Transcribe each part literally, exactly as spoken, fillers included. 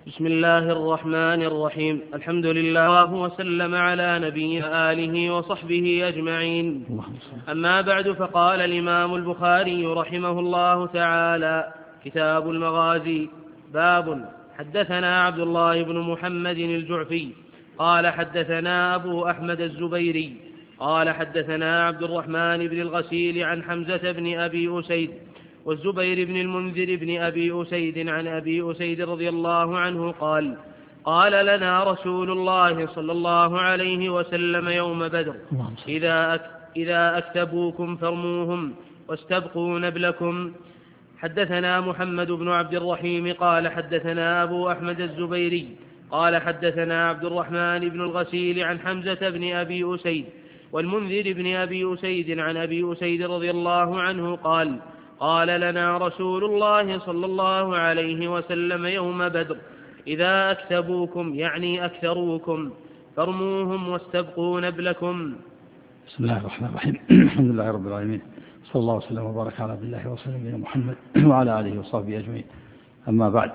بسم الله الرحمن الرحيم. الحمد لله وسلم على نبينا آله وصحبه أجمعين. أما بعد، فقال الإمام البخاري رحمه الله تعالى: كتاب المغازي. باب. حدثنا عبد الله بن محمد الجعفي قال حدثنا أبو أحمد الزبيري قال حدثنا عبد الرحمن بن الغسيل عن حمزة بن أبي أسيد والزبير بن المنذر بن أبي أسيد عن أبي أسيد رضي الله عنه قال: قال لنا رسول الله صلى الله عليه وسلم يوم بدر: إذا, أك إذا أكتبوكم فارموهم واستبقوا نبلكم. حدثنا محمد بن عبد الرحيم قال حدثنا أبو أحمد الزبيري قال حدثنا عبد الرحمن بن الغسيل عن حمزة بن أبي أسيد والمنذر بن أبي أسيد عن أبي أسيد رضي الله عنه قال: قال لنا رسول الله صلى الله عليه وسلم يوم بدر: إذا أكتبوكم يعني أكثروكم فارموهم واستبقوا نبلكم. بسم الله الرحمن الرحيم. الحمد لله رب العالمين، صلى الله وسلم وبارك على عبد الله ورسوله نبينا محمد وعلى آله وصحبه أجمعين. أما بعد،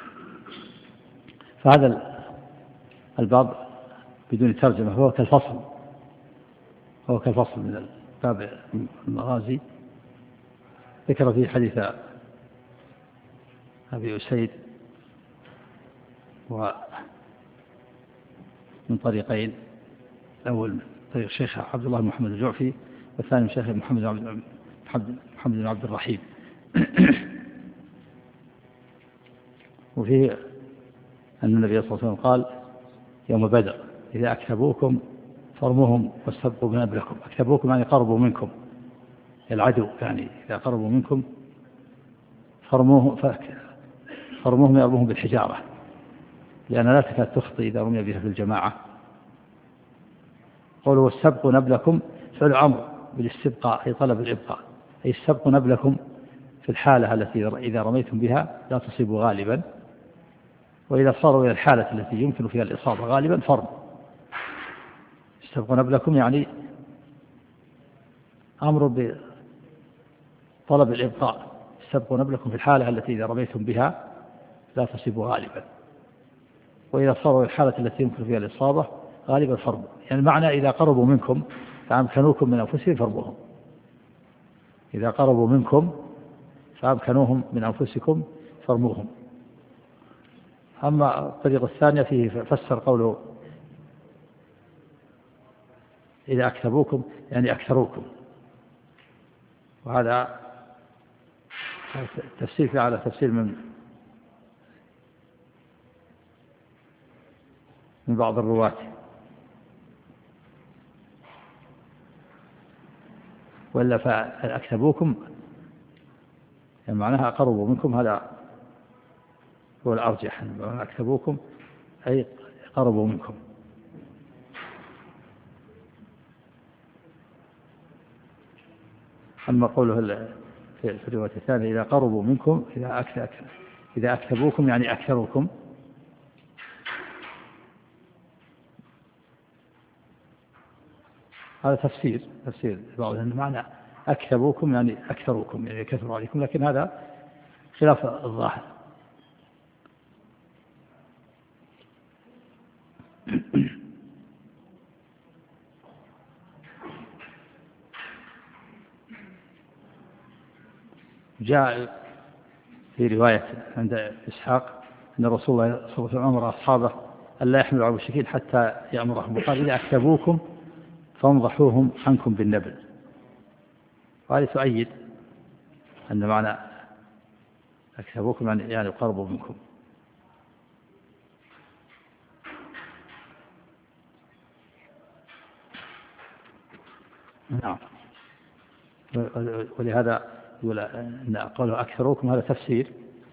فهذا الباب بدون ترجمة هو كالفصل هو كالفصل من باب المغازي. ذكر فيه حديث أبي أسيد ومن طريقين: الأول طريق الشيخ عبد الله محمد الجعفي، والثاني الشيخ محمد محمد بن عبد الرحيم. وفيه أن النبي صلى الله عليه وسلم قال يوم بدر: إذا أكتبوكم فارموهم واستبقوا بنبلكم. أكتبوكم يعني قربوا منكم، العدو يعني إذا قربوا منكم فرموهم فرموهم يرموهم بالحجارة، لأن لا تكاد تخطي إذا رمي بها في الجماعة. قولوا واستبقوا نبلكم فعل أمر بالاستبقاء أي طلب الإبقاء، أي استبقوا نبلكم في الحالة التي إذا رميتم بها لا تصيبوا غالبا، وإذا صاروا إلى الحالة التي يمكن فيها الإصابة غالبا فرموا. استبقوا نبلكم يعني أمر بطلب الإبقاء، استبقوا نبلكم في الحالة التي إذا رميتم بها لا تصيبوا غالبا، وإذا صاروا الحالة التي يمكن فيها الإصابة غالبا فرموا. يعني المعنى إذا قربوا منكم فأمكنوكم من أنفسهم فرموهم، إذا قربوا منكم فأمكنوهم من أنفسكم فرموهم. أما الطريقة الثانية فيه فسر قوله إذا أكتبوكم يعني أكثروكم، وهذا تفسير فيه على تفسير من من بعض الرواة. وإلا فأكتبوكم يعني معناها قربوا منكم، هذا هو الأرجح. أكتبوكم أي قربوا منكم. أما قوله في الرواية الثانية إذا قربوا منكم إذا أكثر إذا أكتبوكم يعني أكثروكم، هذا تفسير تفسير بعض المعنى أكتبوكم يعني أكثروكم يعني كثروا عليكم، لكن هذا خلاف الظاهر. جاء في رواية عند إسحاق أن رسول الله صلى الله عليه وسلم أمر أصحابه أن لا يحملوا على المشركين حتى يأمرهم، وقال إذا أكتبوكم فانضحوهم عنكم بالنبل. وهذه تؤيد أن معنى أكتبوكم يعني قربوا منكم. نعم. ولهذا يقول أن قوله أكثروكم هذا تفسير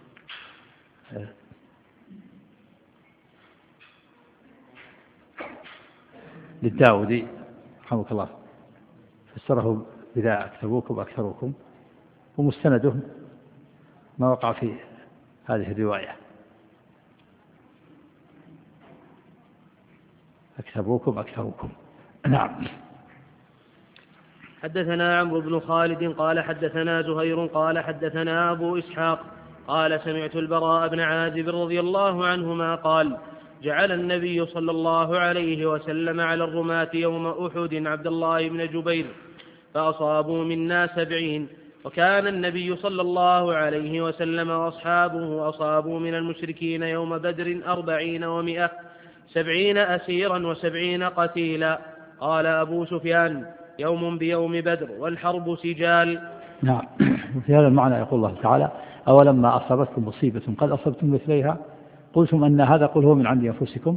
للداودي رحمه الله، فسره إذا أكثروكم أكثروكم، ومستنده ما وقع في هذه الرواية أكثروكم أكثروكم. نعم. حدثنا عمرو بن خالد قال حدثنا زهير قال حدثنا أبو إسحاق قال سمعت البراء بن عازب رضي الله عنهما قال جعل النبي صلى الله عليه وسلم على الرماة يوم أحد عبد الله بن جبير فأصابوا منا سبعين، وكان النبي صلى الله عليه وسلم وأصحابه أصابوا من المشركين يوم بدر أربعين ومئة، سبعين أسيرا وسبعين قتيلا. قال أبو سفيان يوم بيوم بدر والحرب سجال. نعم. في هذا المعنى يقول الله تعالى أولما أصابتكم مصيبة قد أصبتم مثليها قلتم أن هذا قل هو من عند أنفسكم.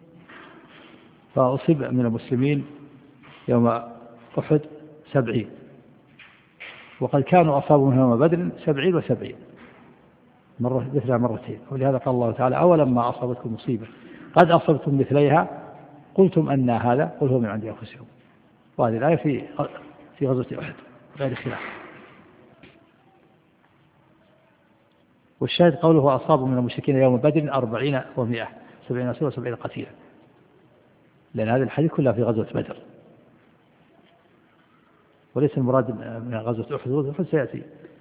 فأصيب من المسلمين يوم أحد سبعين، وقد كانوا أصابوا من يوم بدر سبعين وسبعين مرة مثلها مرتين. ولهذا قال الله تعالى أولما أصابتكم مصيبة قد أصبتم مثليها قلتم أن هذا قل هو من عند أنفسكم. وهذه الآية في في غزوة أحد غير خلاف. والشاهد قوله أصابوا من المشركين يوم بدر أربعين ومئة، سبعين أسيرا وسبعين قتيلا، لأن هذه الحديث كلها في غزوة بدر، وليس المراد من غزوة أحد. غزوة أحد سيأتي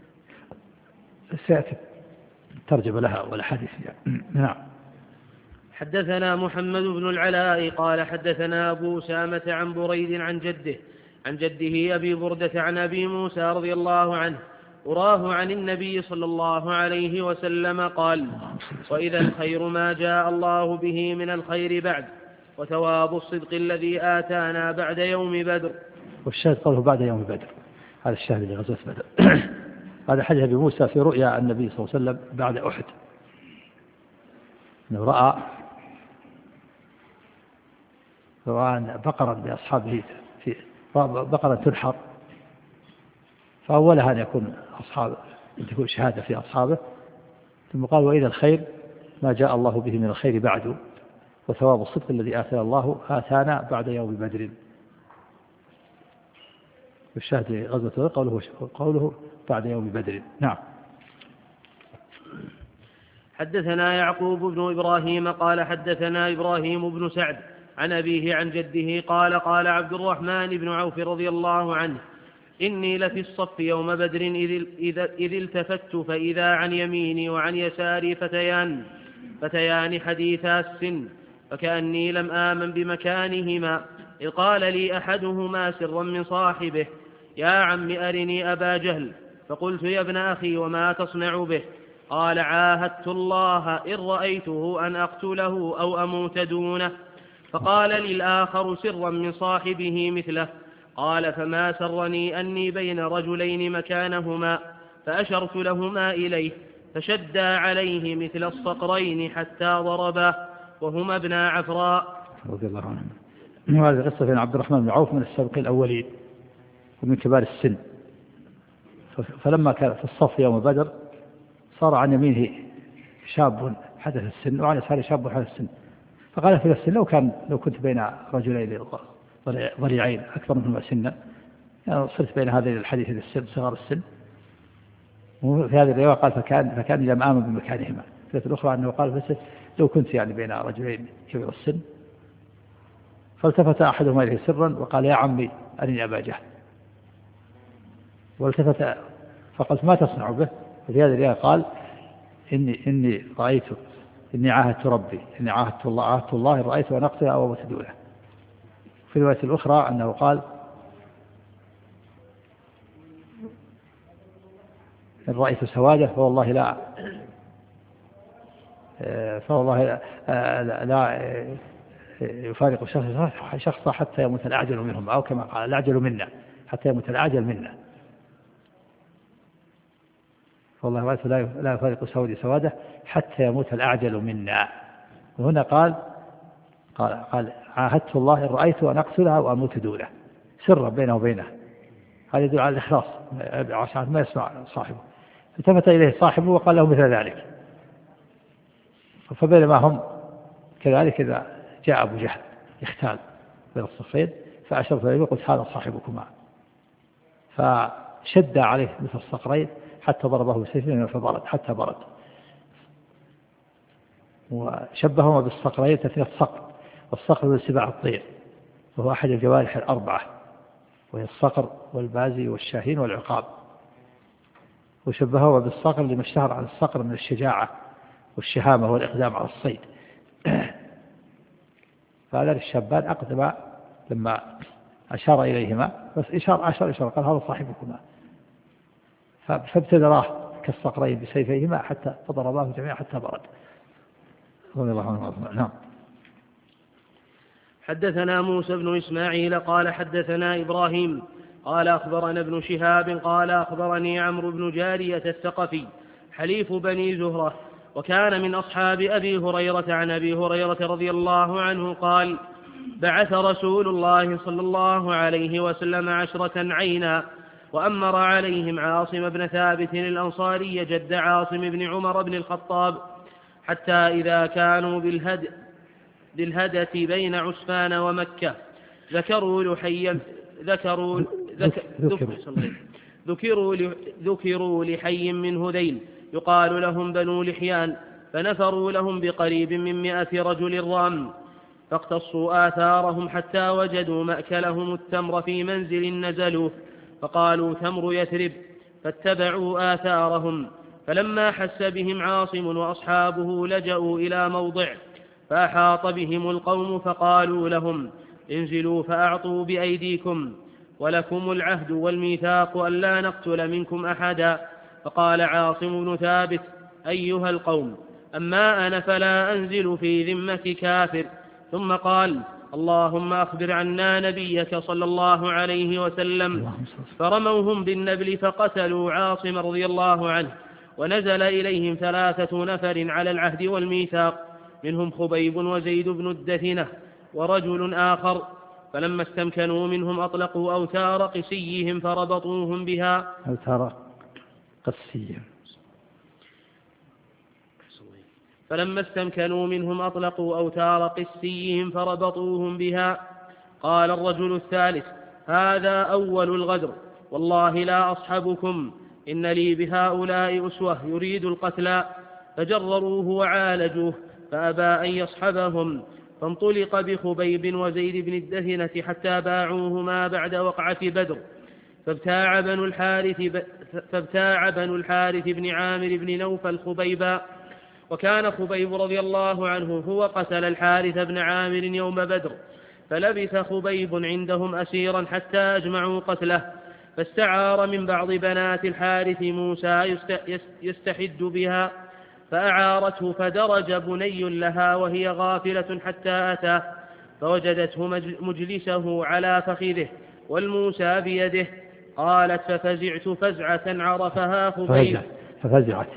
سيأتي ترجمة لها ولا حديث يعني. نعم. حدثنا محمد بن العلاء قال حدثنا أبو أسامة عن بريد عن جده عن جده أبي بردة عن أبي موسى رضي الله عنه أراه عن النبي صلى الله عليه وسلم قال وإذا الخير ما جاء الله به من الخير بعد، وثواب الصدق الذي آتانا بعد يوم بدر. والشاهد قوله بعد يوم بدر، هذا الشاهد لغزوة بدر. هذا حديث أبي موسى في رؤيا النبي صلى الله عليه وسلم بعد أحد، أنه رأى رأى بقرا بأصحابه في بقرا تنحر، فأولها أن يكون أصحاب أن تكون شهادة في أصحابه، ثم قال وإذا الخير ما جاء الله به من الخير بعد، وثواب الصدق الذي آتانا الله آتانا بعد يوم بدر. والشاهد غزوة بدر قوله, قوله بعد يوم بدر. نعم. حدثنا يعقوب بن إبراهيم قال حدثنا إبراهيم بن سعد عن أبيه عن جده قال قال عبد الرحمن بن عوف رضي الله عنه إني لفي الصف يوم بدر إذ, إذ, إذ التفت فإذا عن يميني وعن يساري فتيان فتيان حديثا السن، فكأني لم آمن بمكانهما، إذ قال لي أحدهما سرا من صاحبه يا عم أرني أبا جهل، فقلت يا ابن أخي وما تصنع به؟ قال عاهدت الله إن رأيته أن أقتله أو أموت دونه. فقال لي الآخر سرا من صاحبه مثله، قال فما سرني أني بين رجلين مكانهما، فأشرت لهما إليه فشدا عليه مثل الصقرين حتى ضربا وهما ابنا عفراء رضي الله عنهم. وهذه قصة بين عبد الرحمن بن عوف من السابقين الأولين ومن كبار السن. فلما كان في الصف يوم بدر صار عن يمينه شاب حدث السن وعن يساره شاب حدث السن، فقال في السن لو كان لو كنت بين رجلين ضريعين أكثر منهما سنا يعني صرت بين هذين الحديث السن صغار السن. وفي هذه الرواية قال فكان فكان لم آمن بمكانهما. في الأخرى أنه قال بس لو كنت يعني بين رجلين كبير السن. فالتفت أحدهما إليه سرا وقال يا عمي أرني أبا جهل، والتفت فقلت ما تصنع به؟ وفي هذه الرواية قال إني إني رأيت إني عاهدت ربي إني عاهدت الله عاهدت الله رأيت أن أقتل أو أموت دونه. في الرواية الأخرى أنه قال إن رأيت سواده فوالله لا فوالله لا, لا يفارق شخصا حتى يموت الأعجل منهم، أو كما قال الأعجل منا حتى يموت الأعجل منا. فوالله رأيت لا يفارق سودي سواده حتى يموت الأعجل منا. وهنا قال قال قال عاهدت الله إن رأيت أن أقتلها وأموت دونه سرا بينه وبينه. هذا يدل على الإخلاص عشان ما يسمع صاحبه. التفت إليه صاحبه وقال له مثل ذلك. فبينما هم كذلك إذا جاء أبو جهل يختال بين الصفين فأشرت إليه وقلت هذا صاحبكما، فشد عليه مثل الصقرين حتى ضربه بسيفه فبرد حتى برد. وشبههما بالصقرين تثنية الصقر، والصقر هو سباع الطير وهو أحد الجوارح الأربعة، وهي الصقر والبازي والشاهين والعقاب. وشبهه بالصقر لما اشتهر على الصقر من الشجاعة والشهامة والإقدام على الصيد. فهذا الشابان أقدم لما أشار إليهما، بس إشار أشار إشار قال هذا صاحبكما، فابتدراه كالصقرين بسيفيهما حتى فضرباه جميعا حتى برد. رضي الله عنه. نعم. حدثنا موسى بن إسماعيل قال حدثنا إبراهيم قال أخبرنا ابن شهاب قال أخبرني عمرو بن جارية الثقفي حليف بني زهرة، وكان من أصحاب أبي هريرة عن أبي هريرة رضي الله عنه قال: بعث رسول الله صلى الله عليه وسلم عشرة عينا، وأمر عليهم عاصم بن ثابت الأنصاري جد عاصم بن عمر بن الخطاب، حتى إذا كانوا بالهد بالهدة بين عسفان ومكة ذكروا لحي ذكروا ذكروا ذكروا لحي من هذيل يقال لهم بنو لحيان، فنفروا لهم بقريب من مئة رجل رام، فاقتصوا آثارهم حتى وجدوا مأكلهم التمر في منزل نزلوا، فقالوا تمر يثرب، فاتبعوا آثارهم، فلما حس بهم عاصم وأصحابه لجأوا إلى موضع، فأحاط بهم القوم فقالوا لهم انزلوا فأعطوا بأيديكم، ولكم العهد والميثاق ألا نقتل منكم أحدا. فقال عاصم بن ثابت: أيها القوم، أما أنا فلا أنزل في ذمة كافر. ثم قال: اللهم أخبر عنا نبيك صلى الله عليه وسلم. فرموهم بالنبل فقتلوا عاصم رضي الله عنه، ونزل إليهم ثلاثة نفر على العهد والميثاق، منهم خبيب وزيد بن الدثنة ورجل آخر، فلما استمكنوا منهم أطلقوا أوتار قسيهم فربطوهم بها أوتار قسيهم فلما استمكنوا منهم أطلقوا أوتار قسيهم فربطوهم بها. قال الرجل الثالث: هذا أول الغدر، والله لا أصحبكم، إن لي بهؤلاء أسوة يريد القتل. فجرروه وعالجوه فأبى أن يصحبهم، فانطلق بخبيب وزيد بن الدثنة حتى باعوهما بعد وقعة بدر. فابتاع بنو الحارث, ب... فابتاع بنو الحارث بن عامر بن نوفل خبيبا، وكان خبيب رضي الله عنه هو قتل الحارث بن عامر يوم بدر، فلبث خبيب عندهم أسيرا حتى أجمعوا قتله، فاستعار من بعض بنات الحارث موسى يستحد بها، فأعارته، فدرج بني لها وهي غافلة حتى أتاه، فوجدته مجلسه على فخذه والموسى بيده. قالت: ففزعت فزعة عرفها خبيب. ففزعت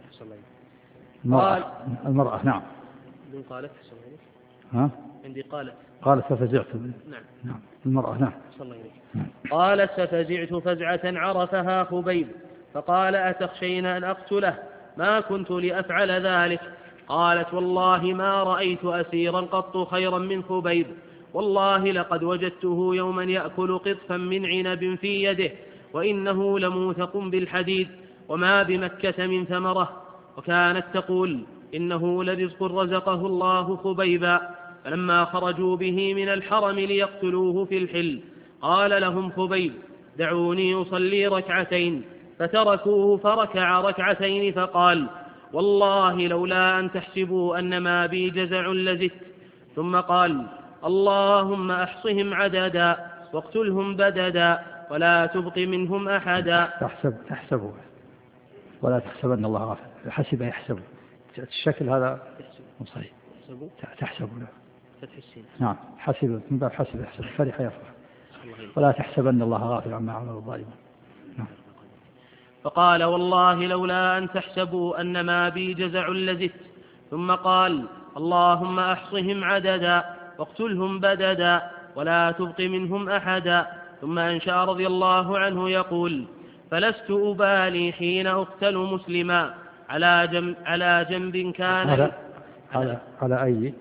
المرأة, المرأة نعم. قالت ها؟ عندي قالت قالت ففزعت. نعم. نعم المرأة نعم. قالت: ففزعت فزعة عرفها خبيب، فقال: أتخشين أن أقتله؟ ما كنت لأفعل ذلك. قالت: والله ما رأيت أسيرا قط خيرا من خبيب، والله لقد وجدته يوما يأكل قطفا من عنب في يده، وإنه لموثق بالحديد، وما بمكة من ثمرة. وكانت تقول: إنه لرزق رزقه الله خبيبا. فلما خرجوا به من الحرم ليقتلوه في الحل قال لهم خبيب: دعوني أصلي ركعتين، فتركوه فركع ركعتين، فقال: والله لولا أن تحسبوا أن ما بي جزع لزدت. ثم قال: اللهم أحصهم عددا واقتلهم بددا ولا تبق منهم أحدا. تحسب تحسبوا ولا تحسب أن الله غافل. حسب يحسب، الشكل هذا صحيح. تحسبوا نعم، حسب من باب حسب يحسب، فرح يفرح. ولا تحسب أن الله غافل عما عمل الظالمون. نعم. فقال: والله لولا أن تحسبوا أن ما بي جزع لزدت. ثم قال: اللهم أحصهم عددا واقتلهم بددا ولا تبق منهم أحدا. ثم أنشأ رضي الله عنه يقول: فلست أبالي حين أقتل مسلما على جنب, على جنب كان على, على, على أي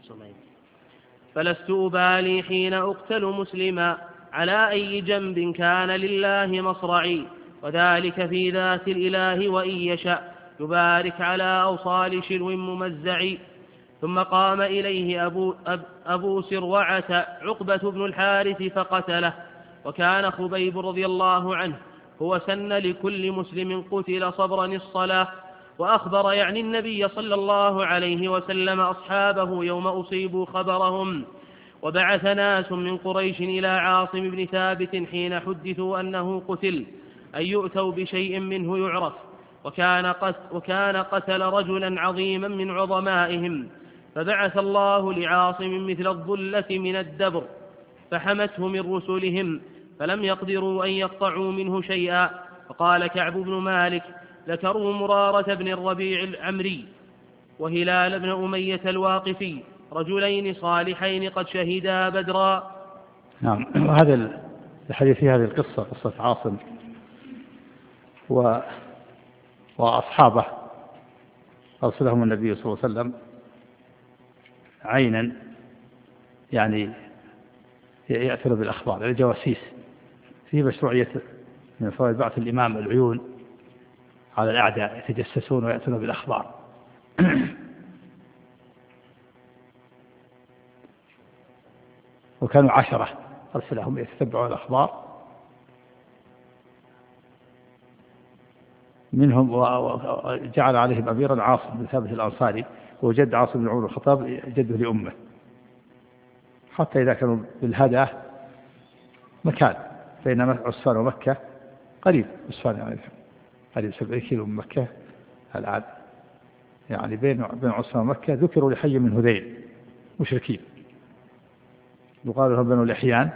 فلست أبالي حين أقتل مسلما على أي جنب كان لله مصرعي، وذلك في ذات الإله وإن يشاء يبارك على أوصال شلو ممزع. ثم قام إليه أبو, أب أبو سروعة عقبة بن الحارث فقتله، وكان خبيب رضي الله عنه هو سن لكل مسلم قتل صبرا الصلاة. وأخبر يعني النبي صلى الله عليه وسلم أصحابه يوم أصيبوا خبرهم. وبعث ناس من قريش إلى عاصم بن ثابت حين حدثوا أنه قتل أن يؤتوا بشيء منه يعرف، وكان قتل, وكان قتل رجلا عظيما من عظمائهم، فبعث الله لعاصم مثل الظلة من الدبر فحمته من رسلهم، فلم يقدروا أن يقطعوا منه شيئا. فقال كعب بن مالك: ذكروا مرارة بن الربيع العمري وهلال بن أمية الواقفي رجلين صالحين قد شهدا بدرا. نعم. وهذا الحديث في هذه القصة قصة عاصم و... وأصحابه أرسلهم النبي صلى الله عليه وسلم عينا، يعني يأثر بالأخبار الجواسيس، في مشروعية من فوائد بعث الإمام العيون على الأعداء يتجسسون ويأتون بالأخبار. وكانوا عشرة أرسلهم يتتبعون الأخبار، منهم وجعل عليهم أميرا عاصم بن ثابت الأنصاري، وجد عاصم بن عمر الخطاب جده لأمه، حتى إذا كانوا بالهدى مكان بين عسفان ومكة قريب، عسفان يعني قريب سبعين كيلو من مكة الآن، يعني بين بين عسفان ومكة. ذكروا لحي من هذيل مشركين يقال لهم بنو الإحيان،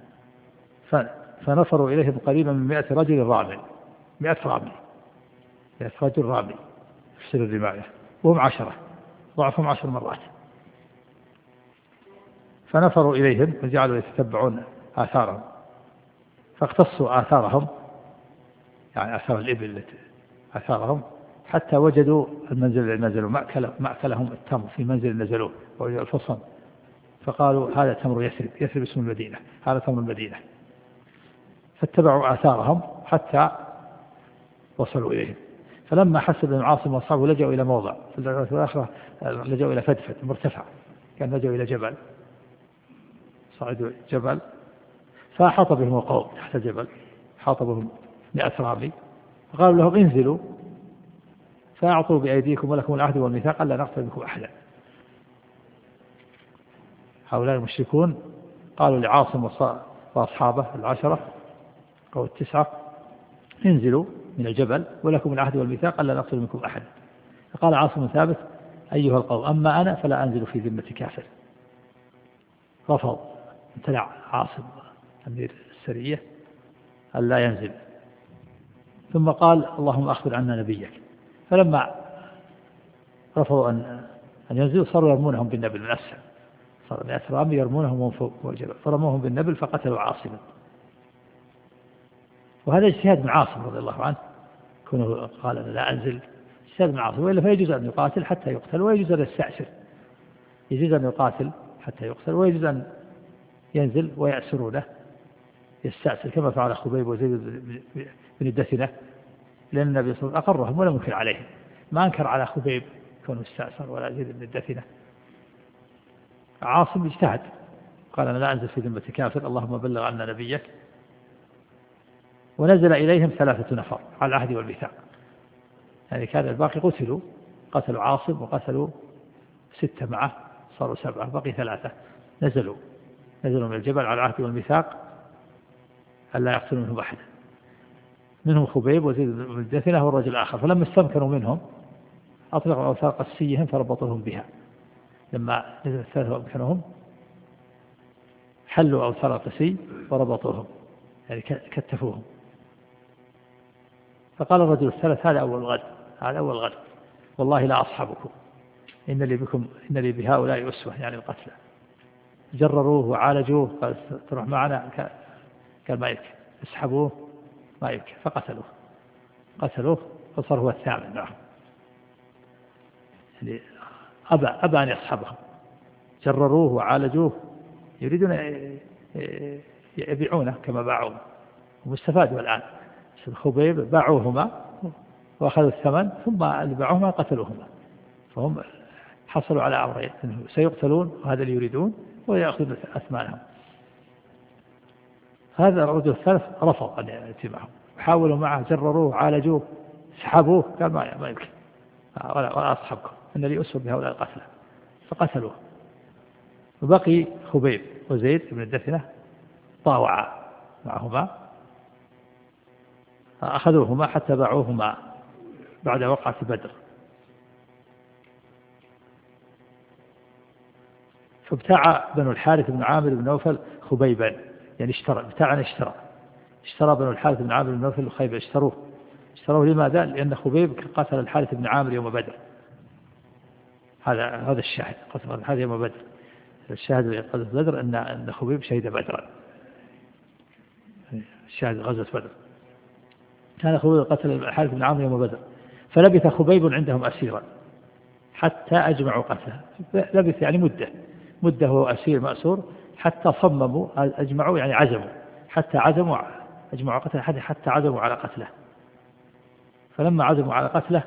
فنفروا إليهم قريبا من مئة رجل رامي، مئة رامي مئة رجل رامي يفسر الرماية، وهم عشرة ضعفهم عشر مرات. فنفروا إليهم وجعلوا يتتبعون آثارهم، فاقتصوا آثارهم، يعني آثار الإبل آثارهم، حتى وجدوا المنزل اللي نزلوا مأكل مأكلهم التمر في منزل نزلوه ووجدوا الفصل، فقالوا هذا تمر يثرب، يثرب اسم المدينة، هذا تمر المدينة. فاتبعوا آثارهم حتى وصلوا إليهم. فلما حس بن عاصم وأصحابه لجأوا إلى موضع، في الآخرة لجأوا إلى فدفد مرتفع، كان لجأوا إلى جبل، صعدوا جبل، فأحاط بهم القوم تحت الجبل، حاط بهم مئة رامي، فقالوا لهم انزلوا فأعطوا بأيديكم ولكم العهد والميثاق ألا نقتل بكم أحدا. هؤلاء المشركون قالوا لعاصم وأصحابه العشرة أو التسعة: انزلوا من الجبل ولكم العهد والميثاق ألا نقتل منكم أحدا. فقال عاصم ثابت: أيها القوم، أما أنا فلا أنزل في ذمة كافر. رفض، امتنع عاصم أمير السرية ألا ينزل، ثم قال: اللهم أخبر عنا نبيك. فلما رفضوا أن أن ينزلوا صاروا يرمونهم بالنبل من أسفل، صار مئة رامي يرمونهم من فوق الجبل، فرموهم بالنبل فقتلوا عاصما. وهذا اجتهاد من عاصم رضي الله عنه، كونه قال أنا لا أنزل، اجتهاد من عاصم، وإلا فيجوز أن يقاتل حتى يقتل، ويجوز أن يستأسر، يجوز أن يقاتل حتى يقتل، ويجوز أن ينزل ويأسرونه يستأسر، كما فعل خبيب وزيد بن الدثنة، لأن النبي صلى الله عليه وسلم أقرهم ولم ينكر عليهم، ما أنكر على خبيب كونه استأسر ولا زيد بن الدثنة. عاصم اجتهد، قال أنا لا أنزل في ذمة كافر، اللهم بلغ عنا نبيك. ونزل إليهم ثلاثة نفر على العهد والميثاق، يعني كان الباقي قتلوا، قتلوا عاصم وقتلوا ستة معه، صاروا سبعة، بقي ثلاثة. نزلوا نزلوا من الجبل على العهد والميثاق ألا يقتلوا منهم أحدا، منهم خبيب وزيد بن الدثنة والرجل الآخر. فلما استمكنوا منهم أطلقوا أوثار قسيهم فربطوهم بها، لما نزل الثلاثة وأمكنهم حلوا أوثار القسي وربطوهم، يعني كتفوهم. فقال الرجل الثالث: هذا أول غد، هذا أول غد، والله لا أصحبكم، إن لي بكم إن لي بهؤلاء أسوة، يعني القتلى. جرروه وعالجوه، قال تروح معنا، قال ما يمكن، اسحبوه ما يمكن، فقتلوه قتلوه فصار هو الثامن معهم، يعني أبى أبى أن يصحبهم، جرروه وعالجوه، يريدون يبيعونه كما باعوه، ومستفادوا الآن. الخبيب باعوهما وأخذوا الثمن، ثم اللي باعوهما قتلوهما، فهم حصلوا على أمرين: سيقتلون وهذا اللي يريدون، ويأخذون أثمانهم. هذا الرجل الثالث رفض أن يأتي معهم، حاولوا معه جرروه عالجوه سحبوه قال ما ما يمكن ولا, ولا أصحبكم إن لي أسوة بهؤلاء القتلى فقتلوه. وبقي خبيب وزيد بن الدثنة طاوعا معهما أخذوهما حتى باعوهما بعد وقعة بدر. فابتاع بنو الحارث بن عامر بن نوفل خبيبا يعني اشترى ابتاعا اشترى اشترى بنو الحارث بن عامر بن نوفل خبيبا اشتروه اشتروه لماذا؟ لأن خبيب قتل الحارث بن عامر يوم بدر. هذا هذا الشاهد قتل الحارث يوم بدر. الشاهد قتل بدر أن أن خبيب شهد بدرا الشاهد غزوة بدر كان خبيب قتل الحارث بن عامر يوم بدر. فلبث خبيب عندهم أسيرا حتى أجمعوا قتله لبث يعني مدة مدة هو أسير مأسور حتى صمموا أجمعوا يعني عزموا حتى عزموا أجمعوا قتله حتى عزموا على قتله. فلما عزموا على قتله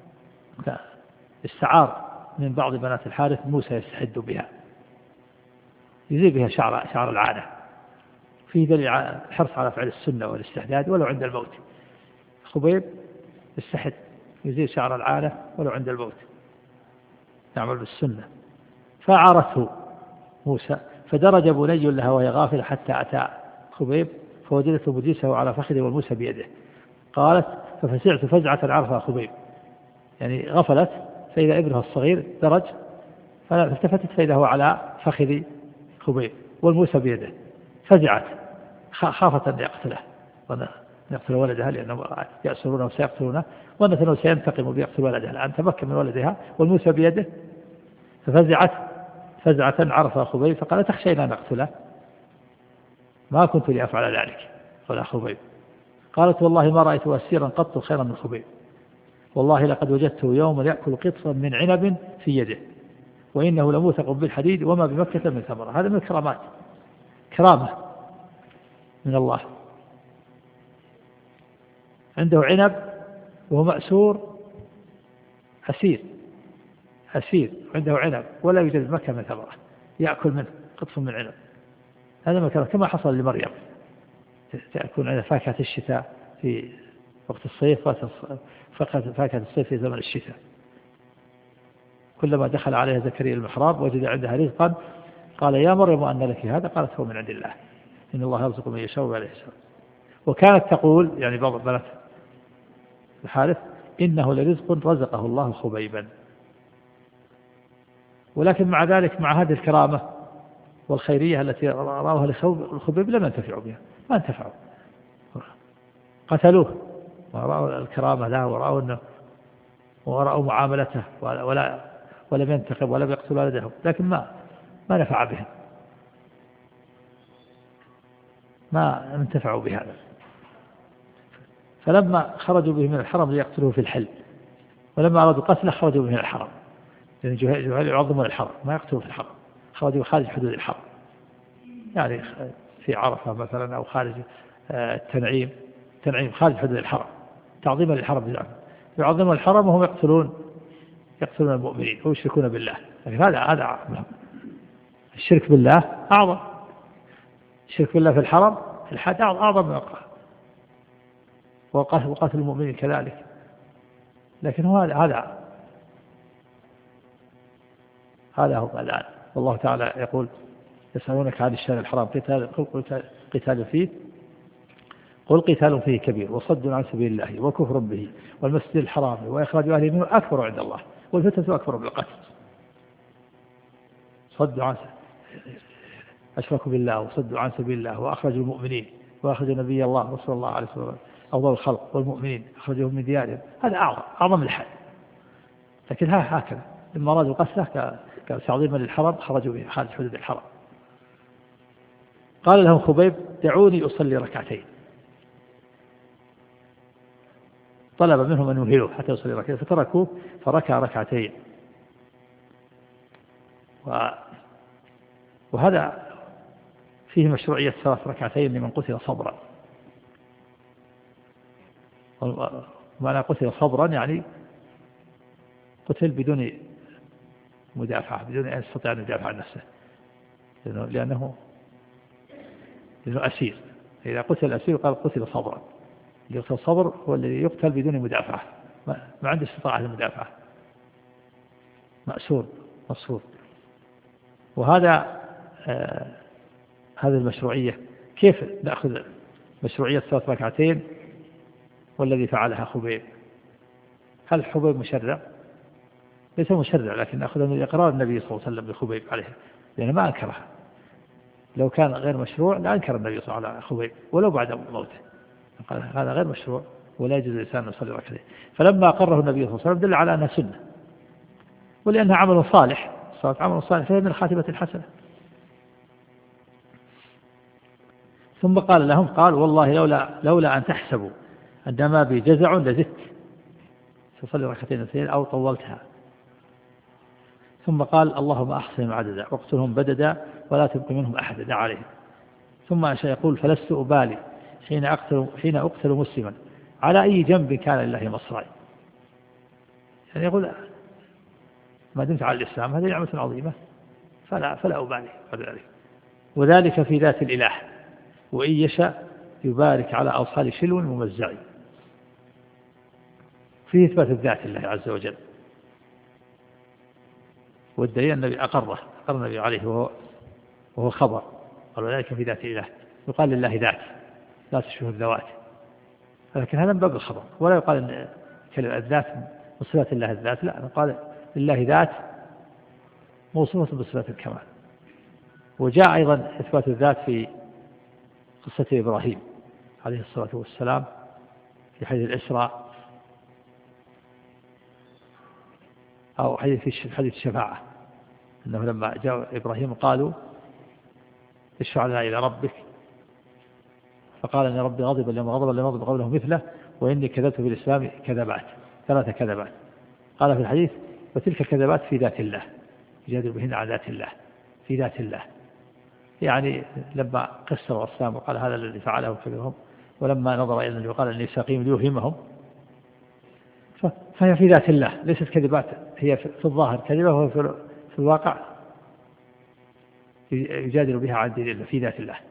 استعار من بعض بنات الحارث موسى يستحد بها يزيل بها شعر شعر العادة فيه دليل الحرص على فعل السنة والاستحداد ولو عند الموت. خبيب يستحد يزيل شعر العادة ولو عند الموت يعمل بالسنة. فعارته موسى فدرج بني لها وهي غافلة حتى أتى خبيب فوجدته مجلسه على فخذه والموسى بيده. قالت ففزعت فزعة عرفها خبيب يعني غفلت فإذا ابنها الصغير درج فالتفتت فإذا هو على فخذ خبيب والموسى بيده فزعت خافت أن يقتله وأن يقتل ولدها لأنه يأسرونه وسيقتلونه وأنه سينتقم بيقتل ولدها الآن تمكن من ولدها والموسى بيده. ففزعت فزعة عرفها خبيب فقال تخشين أن نقتله ما كنت لأفعل ذلك ولا خبيب. قالت والله ما رأيت أسيرا قط خيرا من خبيب والله لقد وجدته يوما يأكل قطفا من عنب في يده وإنه لموثق بالحديد وما بمكة من ثمرة. هذا من الكرامات كرامة من الله عنده عنب وهو مأسور أسير أسير عنده عنب ولا يوجد بمكة من ثمرة يأكل منه قطف من عنب. هذا مكان كما حصل لمريم تأكل عند فاكهة الشتاء في وقت الصيف فاكهة الصيف في زمن الشتاء. كلما دخل عليها زكريا المحراب وجد عندها رزقا قال يا مريم أن لك هذا قالت هو من عند الله إن الله يرزق من يشاء وعليه السلام. وكانت تقول يعني بعض بنات الحارث إنه لرزق رزقه الله خبيبا. ولكن مع ذلك مع هذه الكرامة والخيرية التي رأوها لخبيب لم ينتفعوا بها ما انتفعوا قتلوه ورأوا الكرامة له ورأوا أنه ورأوا معاملته ولا ولم ينتقم ولم يقتل ولده لكن ما ما نفع بهم ما انتفعوا بهذا. فلما خرجوا به من الحرم ليقتلوه في الحل ولما أرادوا قتله خرجوا به من الحرم لأن جهال يعظمون الحرم ما يقتلوا في الحرم خرجوا خارج حدود الحرم يعني في عرفة مثلا أو خارج التنعيم تنعيم خارج حدود الحرم تعظيما للحرم بزعم يعظمون الحرم وهم يقتلون يقتلون المؤمنين ويشركون بالله. يعني هذا هذا أعظم الشرك بالله أعظم الشرك بالله في الحرم في الحد أعظم من وقتل وقتل المؤمنين كذلك. لكن هو هذا هذا هذا هو الآن والله تعالى يقول يسألونك عن الشهر الحرام قتال قتال فيه قل قتال فيه كبير وصد عن سبيل الله وكفر به والمسجد الحرام وإخراج أهله منه أكبر عند الله والفتنة أكبر بالقتل. صدوا عن أشركوا بالله وصدوا عن سبيل الله وأخرجوا المؤمنين وأخرجوا نبي الله رسول الله عليه الصلاة والسلام أفضل الخلق والمؤمنين أخرجوهم من ديارهم. هذا أعظم أعظم الحد. لكن ها هكذا لما أرادوا قتله كتعظيما للحرم خرجوا به خارج حدود الحرم. قال لهم خبيب دعوني أصلي ركعتين طلب منهم أن يمهلوه حتى يصلي ركعتين فتركوه فركع ركعتين. وهذا فيه مشروعية ثلاث ركعتين لمن قتل صبرا. ومعنى قتل صبرا يعني قتل بدون مدافعة بدون أن يستطيع أن يدافع عن نفسه لأنه, لأنه, لأنه أسير. إذا قتل الأسير قال قتل صبرا اللي يقتل صبر هو الذي يقتل بدون مدافعة، ما عنده استطاعة المدافعة، مأسور مصفور. وهذا آه هذه المشروعية كيف نأخذ مشروعية ثلاث ركعتين والذي فعلها خبيب؟ هل خبيب مشرع؟ ليس مشرع، لكن نأخذ من إقرار النبي صلى الله عليه وسلم بخبيب عليه، لأنه ما أنكرها. لو كان غير مشروع لأنكر النبي صلى الله عليه وسلم على خبيب ولو بعد موته، قال هذا غير مشروع ولا يجوز الإنسان أن يصلي ركعتين. فلما أقره النبي صلى الله عليه وسلم دل على أنها سنة، ولأنها عمل صالح، صارت عمل صالح فهي من خاتمة الحسنة. ثم قال لهم قال والله لولا, لولا أن تحسبوا أن ما بي جزع لزدت تصلي ركعتين اثنين أو طولتها. ثم قال اللهم أحصهم عددا واقتلهم بددا ولا تبق منهم أحد دع عليهم. ثم أنشأ يقول فلست أبالي حين أقتل, حين أقتل مسلما على أي جنب كان لله مصرعي. يعني يقول ما دمت على الإسلام هذه نعمة عظيمة فلا, فلا أبالي وذلك. وذلك في ذات الإله وإن يشاء يبارك على أوصال شلو ممزعي. فيه إثبات الذات الله عز وجل، والدليل النبي أقره أقر النبي عليه وهو, وهو خبر. قال ذلك في ذات الإله، يقال لله ذات لا تشبه الذوات، لكن هذا من باب الخبر، ولا يقال أن كلمة الذات بصفة الله الذات، لا يقال لله ذات موصوفة بصفة الكمال. وجاء أيضا إثبات الذات في قصة إبراهيم عليه الصلاة والسلام في حديث الإسراء أو حديث حديث الشفاعة، أنه لما جاء إبراهيم قالوا اشفع لنا إلى ربك، فقال إن ربي غضب لما غضب لما غضب قوله مثله وإني كذبت في الإسلام كذبات ثلاث كذبات. قال في الحديث وتلك كذبات في ذات الله يجادل بهن على ذات الله في ذات الله، يعني لما قصر الإسلام وقال هذا الذي فعله كبيرهم، ولما نظر إلى النبي وقال أني سقيم ليوهمهم، فهي في ذات الله ليست كذبات، هي في الظاهر كذبة وهو في الواقع يجادل بها عن دين الله في ذات الله.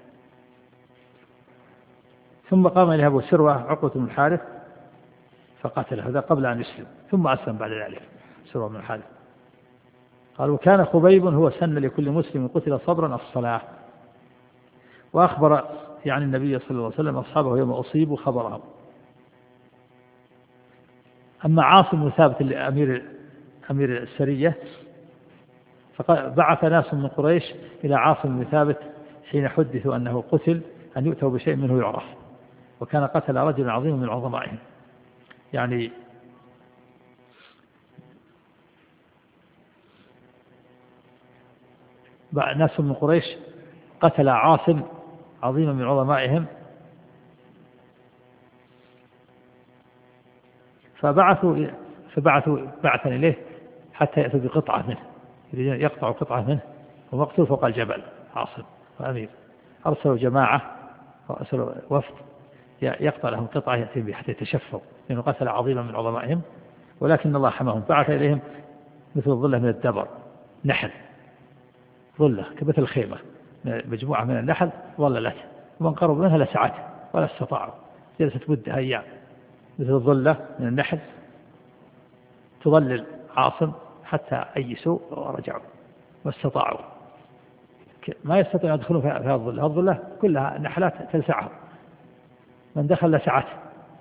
ثم قام إليه أبو سروة عقبة بن الحارث فقاتله، هذا قبل أن يسلم، ثم أسلم بعد ذلك سروة بن الحارث. قال وكان خبيب هو سن لكل مسلم قتل صبرا الصلاة. وأخبر يعني النبي صلى الله عليه وسلم أصحابه يوم أصيبوا خبرهم. أما عاصم بن ثابت الأمير أمير السرية فبعث ناس من قريش إلى عاصم بن ثابت حين حدثوا أنه قتل أن يؤتوا بشيء منه يعرف، وكان قتل رجل عظيم من عظمائهم. يعني ناس من قريش قتل عاصم عظيما من عظمائهم، فبعثوا فبعثوا بعثا إليه حتى يأتوا بقطعة منه، يقطع قطعة منه ومقتول فوق الجبل عاصم وأمير. أرسلوا جماعة وأرسلوا وفد يقطع لهم قطعة يأتي به حتى يتشفوا، لأنه قتل عظيما من عظمائهم، ولكن الله حماهم. بعث إليهم مثل الظلة من الدبر، نحل ظلة كمثل الخيمة، مجموعة من النحل ظللت، ومن قرب منها لسعت ولا استطاعوا، جلست مدة أيام مثل الظلة من النحل تظلل عاصم حتى أيسوا ورجعوا ما استطاعوا، ما يستطيعوا أن يدخلوا في هذه الظلة، الظلة كلها نحلات تلسعها، من دخل لسعته،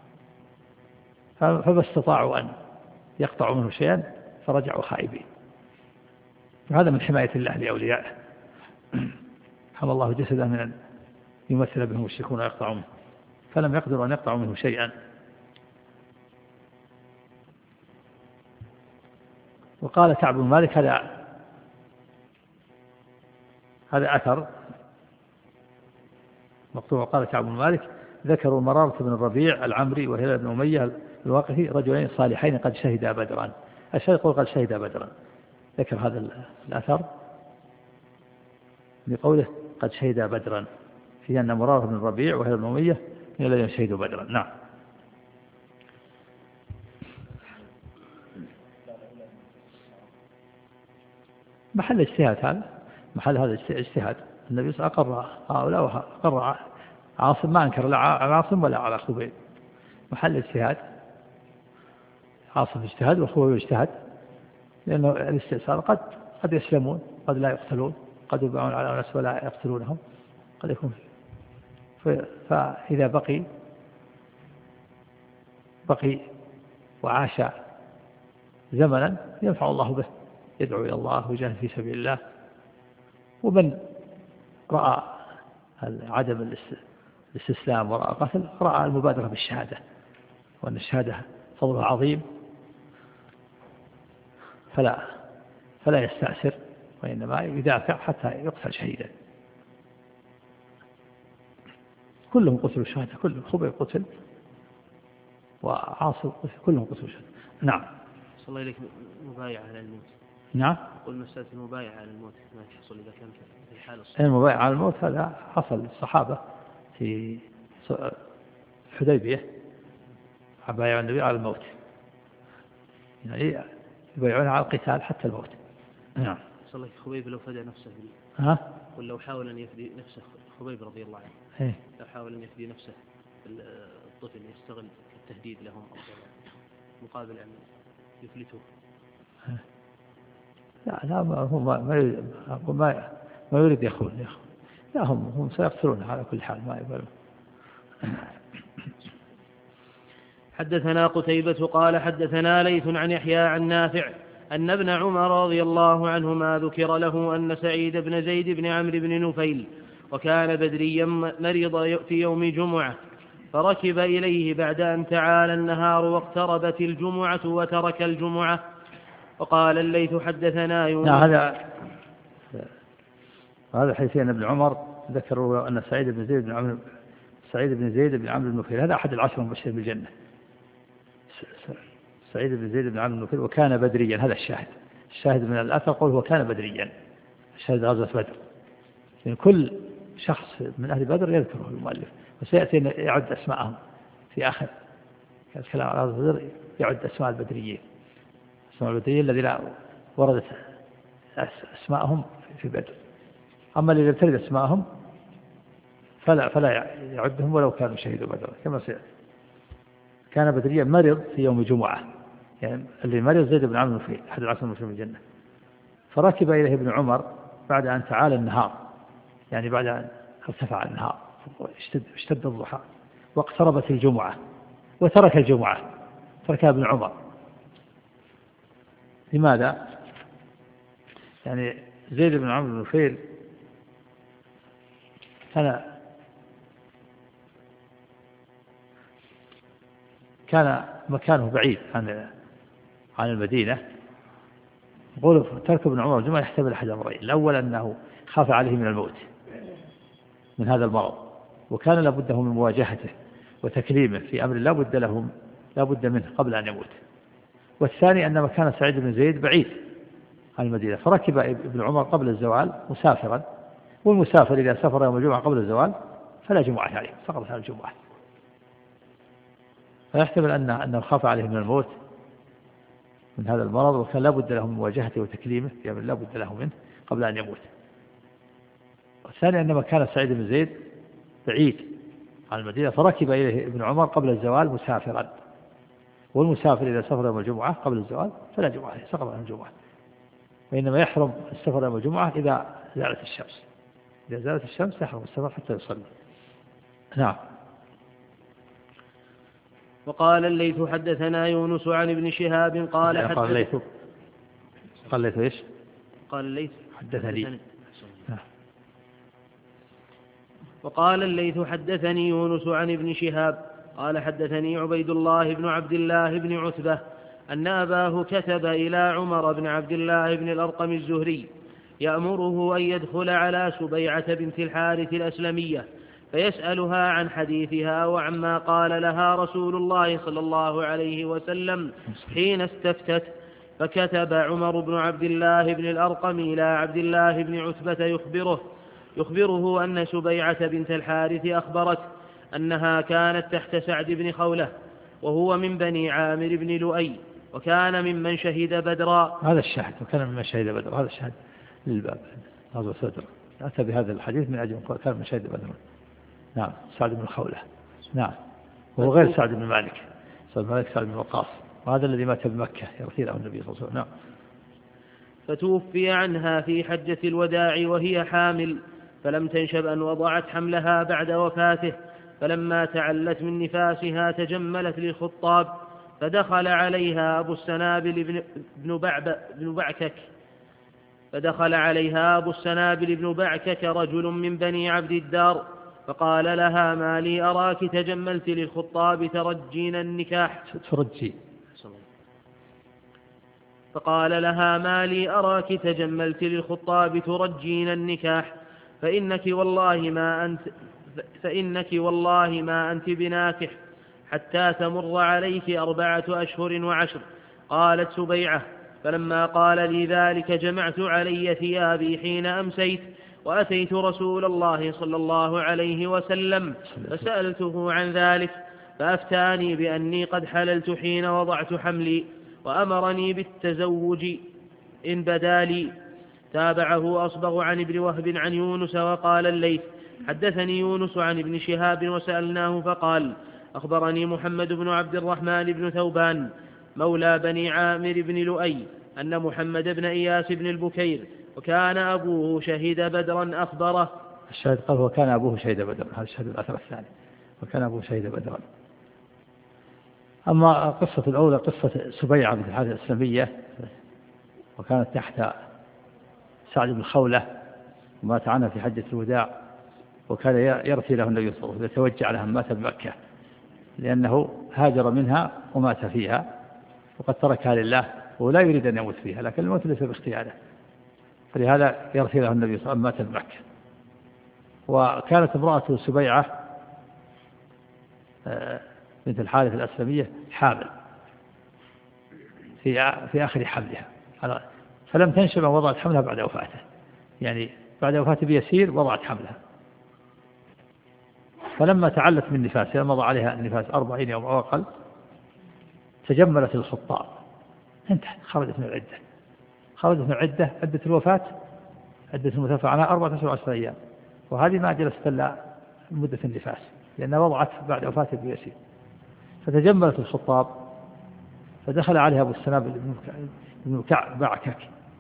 فما استطاعوا أن يقطعوا منه شيئا فرجعوا خائبين. وهذا من حماية الله لأوليائه، حمى الله جسده من أن يمثل بهم الشركون ويقطعوا منه، فلم يقدروا أن يقطعوا منه شيئا. وقال كعب بن مالك هذا هذا أثر مقطوع. قال كعب بن مالك ذكروا مرارة بن الربيع العمري وهلال بن أمية الواقفي رجلين صالحين قد شهدا بدرا. الشيخ يقول قد شهدا بدرا، ذكر هذا الأثر بقوله قد شهدا بدرا، في أن مرارة بن الربيع وهلال بن أمية من الذين شهدوا بدرا. نعم. محل اجتهاد، هذا محل هذا اجتهاد. النبي صلى الله عليه وسلم أقر هؤلاء وأقر عاصم، ما أنكر لا على عاصم ولا على خبيب، محل اجتهاد، عاصم اجتهاد وأخوه يجتهد، لأنه الاستئصال قد قد يسلمون، قد لا يقتلون، قد يباعون على ناس ولا يقتلونهم، قد يكون فيه. فإذا بقي بقي وعاش زمنا ينفع الله به، يدعو إلى الله ويجاهد في سبيل الله. ومن رأى عدم الاستسلام ورأى قتل رأى المبادرة بالشهادة، وأن الشهادة فضلها عظيم، فلا فلا يستأسر، وإنما يدافع حتى يقتل شهيدا. كلهم قتلوا شهادة، كلهم خبيب قتل وعاصم قتل، كلهم قتلوا شهادة. نعم. صلى الله إليك مبايعة على الموت. نعم. قل مسألة المبايعة على الموت ما تحصل إذا كان في حال الصحيح. المبايعة على الموت هذا حصل للصحابة في الحديبية، بايعوا النبي على الموت، يعني يبايعون على القتال حتى الموت. نعم. صلى الله خبيب لو فدى نفسه ها؟ ولو حاول أن يفدي نفسه خبيب رضي الله عنه، إيه؟ لو حاول أن يفدي نفسه الطفل يستغل التهديد لهم مقابل أن يفلتوه. لا لا هو ما ما ما يريد يخون يخون لا هم هم سيقتلون على كل حال ما يقبلون. حدثنا قتيبة قال حدثنا ليث عن يحيى عن نافع أن ابن عمر رضي الله عنهما ذكر له أن سعيد بن زيد بن عمرو بن نفيل وكان بدريا مرض في يوم جمعة، فركب إليه بعد أن تعالى النهار واقتربت الجمعة وترك الجمعة. وقال الليث حدثنا يونس. هذا هذا حديث أن ابن عمر ذكروا أن سعيد بن زيد بن عمرو سعيد بن زيد بن عمرو بن نفيل هذا أحد العشر المبشرين بالجنة. سعيد بن زيد بن عمرو بن نفيل وكان بدريا، هذا الشاهد الشاهد من الأثر قوله وكان بدريا، الشاهد غزوة بدر. يعني كل شخص من أهل بدر يذكره المؤلف، وسيأتي يعد أسماءهم في آخر الكلام على غزوة بدر، يعد أسماء البدريين، أسماء البدريين الذين وردت أسماءهم في بدر. أما الذين ترد أسماءهم فلا فلا يعدهم ولو كانوا شهيدوا بدر كما سيأتي. كان بدريا مرض في يوم جمعة، يعني اللي مرض زيد بن عمرو نفيل أحد العشر المبشرين بالجنة، فركب إليه ابن عمر بعد أن تعالى النهار، يعني بعد أن ارتفع النهار اشتد, اشتد الضحى واقتربت الجمعة وترك الجمعة، تركها ابن عمر. لماذا؟ يعني زيد بن عمرو بن نفيل كان كان مكانه بعيد عن عن المدينة. يقول ترك ابن عمر الجمعة يحتمل أحد أمرين: الأول أنه خاف عليه من الموت من هذا المرض، وكان لابده من مواجهته وتكليمه في أمر لا بد لهم لا بد منه قبل أن يموت. والثاني أن مكان سعيد بن زيد بعيد عن المدينة، فركب ابن عمر قبل الزوال مسافرا، والمسافر إذا سافر يوم الجمعة قبل الزوال فلا جمعة عليه، سقطت على الجمعة. فيحتمل أن أنه خاف عليه من الموت من هذا المرض، وكان لا بد له من مواجهته وتكليمه في أمر لا بد له منه قبل أن يموت. والثاني أن مكان سعيد بن زيد بعيد عن المدينة، فركب إليه ابن عمر قبل الزوال مسافرا، والمسافر إذا سافر يوم الجمعة قبل الزوال فلا جمعة عليه، سقط عن الجمعة. وإنما يحرم السفر يوم الجمعة إذا زالت الشمس، إذا زالت الشمس يحرم السفر حتى يصلي. نعم. وقال الليث حدثنا يونس عن ابن شهاب قال حدثنا قال الليث قال الليث إيش؟ قال الليث حدثني. حدثني. وقال الليث حدثني يونس عن ابن شهاب قال حدثني عبيد الله بن عبد الله بن عتبة أن أباه كتب إلى عمر بن عبد الله بن الأرقم الزهري يأمره أن يدخل على سبيعة بنت الحارث الأسلمية فيسألها عن حديثها وعما قال لها رسول الله صلى الله عليه وسلم حين استفتت. فكتب عمر بن عبد الله بن الأرقم إلى عبد الله بن عتبة يخبره يخبره أن سبيعة بنت الحارث أخبرت أنها كانت تحت سعد بن خولة وهو من بني عامر بن لؤي وكان ممن شهد بدرا. هذا الشاهد وكان ممن شهد بدرا، هذا الشاهد للباب هذا صدر أتى بهذا الحديث من أجل كان من شهد بدرا. نعم، سعد بن خولة. نعم. وهو غير سعد بن مالك، سعد بن مالك سعد بن وقاص، وهذا الذي مات بمكة يرثي له النبي صلى الله عليه وسلم. نعم. فتوفي عنها في حجة الوداع وهي حامل، فلم تنشب أن وضعت حملها بعد وفاته، فلما تعلت من نفاسها تجملت للخطاب، فدخل عليها أبو السنابل بن بن بعكك فدخل عليها أبو السنابل بن بعكك رجل من بني عبد الدار، فقال لها: ما لي أراك تجملت للخطاب ترجين النكاح ترجي فقال لها: ما لي أراك تجملت للخطاب ترجين النكاح، فإنك والله ما أنت فإنك والله ما أنت بناكح حتى تمر عليك أربعة أشهر وعشر. قالت سبيعة: فلما قال لي ذلك جمعت علي ثيابي حين أمسيت، وأتيت رسول الله صلى الله عليه وسلم فسألته عن ذلك، فأفتاني بأني قد حللت حين وضعت حملي، وأمرني بالتزوج إن بدا لي. تابعه أصبغ عن ابن وهب عن يونس. وقال الليث: حدثني يونس عن ابن شهاب وسألناه فقال: أخبرني محمد بن عبد الرحمن بن ثوبان مولى بني عامر بن لؤي أن محمد بن إياس بن البكير وكان أبوه شهد بدرا أخبره. الشاهد قال: وكان أبوه شهد بدرا، هذا الشهد الأثر الثاني، وكان أبوه شهد بدرا. أما قصة الأولى قصة سبيعة بنت الحارث الأسلمية، وكانت تحت سعد بن خولة، ومات عنها في حجة الوداع، وكان يرثي له النبي صلى الله عليه وسلم، يتوجع لها مات بمكة لأنه هاجر منها ومات فيها، وقد تركها لله ولا يريد أن يموت فيها، لكن الموت ليس باختياره، فلهذا يرثي له النبي صلى الله عليه وسلم مات بمكة. وكانت امرأة سبيعة بنت الحارث الأسلمية حامل في في آخر حملها، فلم تنشب وضعت حملها بعد وفاته، يعني بعد وفاته بيسير وضعت حملها. فلما تعلت من نفاسها، مضى عليها النفاس أربعين يوم أو أقل، تجملت الخطاب، انتهى، خرجت من العدة، خرجت من العدة، عدة الوفاة، عدة المتوفى عنها أربعة أشهر وعشرة أيام، وهذه ما جلست إلا مدة النفاس، لأنها وضعت بعد وفاته بيسير. فتجملت الخطاب، فدخل عليها أبو السنابل بن بعكك،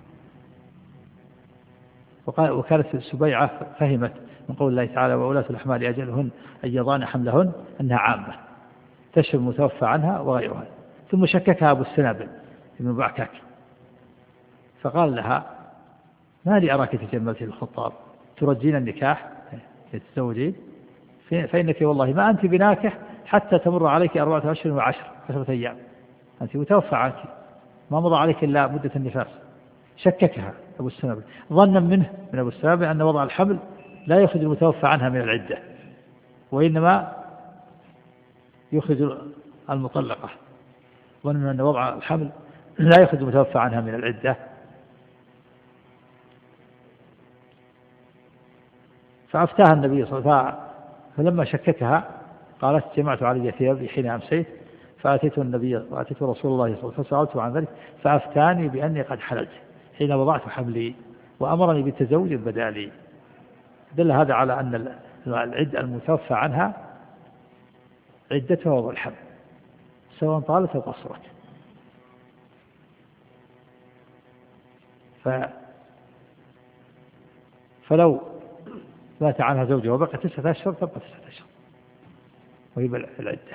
وكانت سبيعة فهمت من قول الله تعالى: وأولاة الأحمال أجلهن أن يضعن حملهن أنها عامة تشمل المتوفى عنها وغيرها. ثم شككها أبو السنابل بن بعكك، فقال لها: ما لي أراك تجملت للخطاب ترجين النكاح يتزوجين، فإنك والله ما أنت بناكح حتى تمر عليك أربعة أشهر وعشر عشرة أيام، أنت متوفى عنك، ما مضى عليك إلا مدة النفاس. شككها أبو السنابل، ظنا منه من أبو السنابل أن وضع الحمل لا يخرج المتوفى عنها من العدة، وإنما يخرج المطلقة، ظنا أن وضع الحمل لا يخرج المتوفى عنها من العدة. فأفتاها النبي صلى الله عليه وسلم، فلما شككها قالت: جمعت علي ثيابي حين أمسيت، فأتيت النبي وأتيت رسول الله صلى الله عليه وسلم فسألته عن ذلك، فأفتاني بأني قد حللت حين وضعت حملي، وأمرني بالتزوج بدا لي. دل هذا على أن العدة المتوفى عنها عدتها وضع الحمل، سواء طالت أو قصرت. ف... فلو مات عنها زوجها وبقى تسعة أشهر تبقى تسعة أشهر وهي العدة.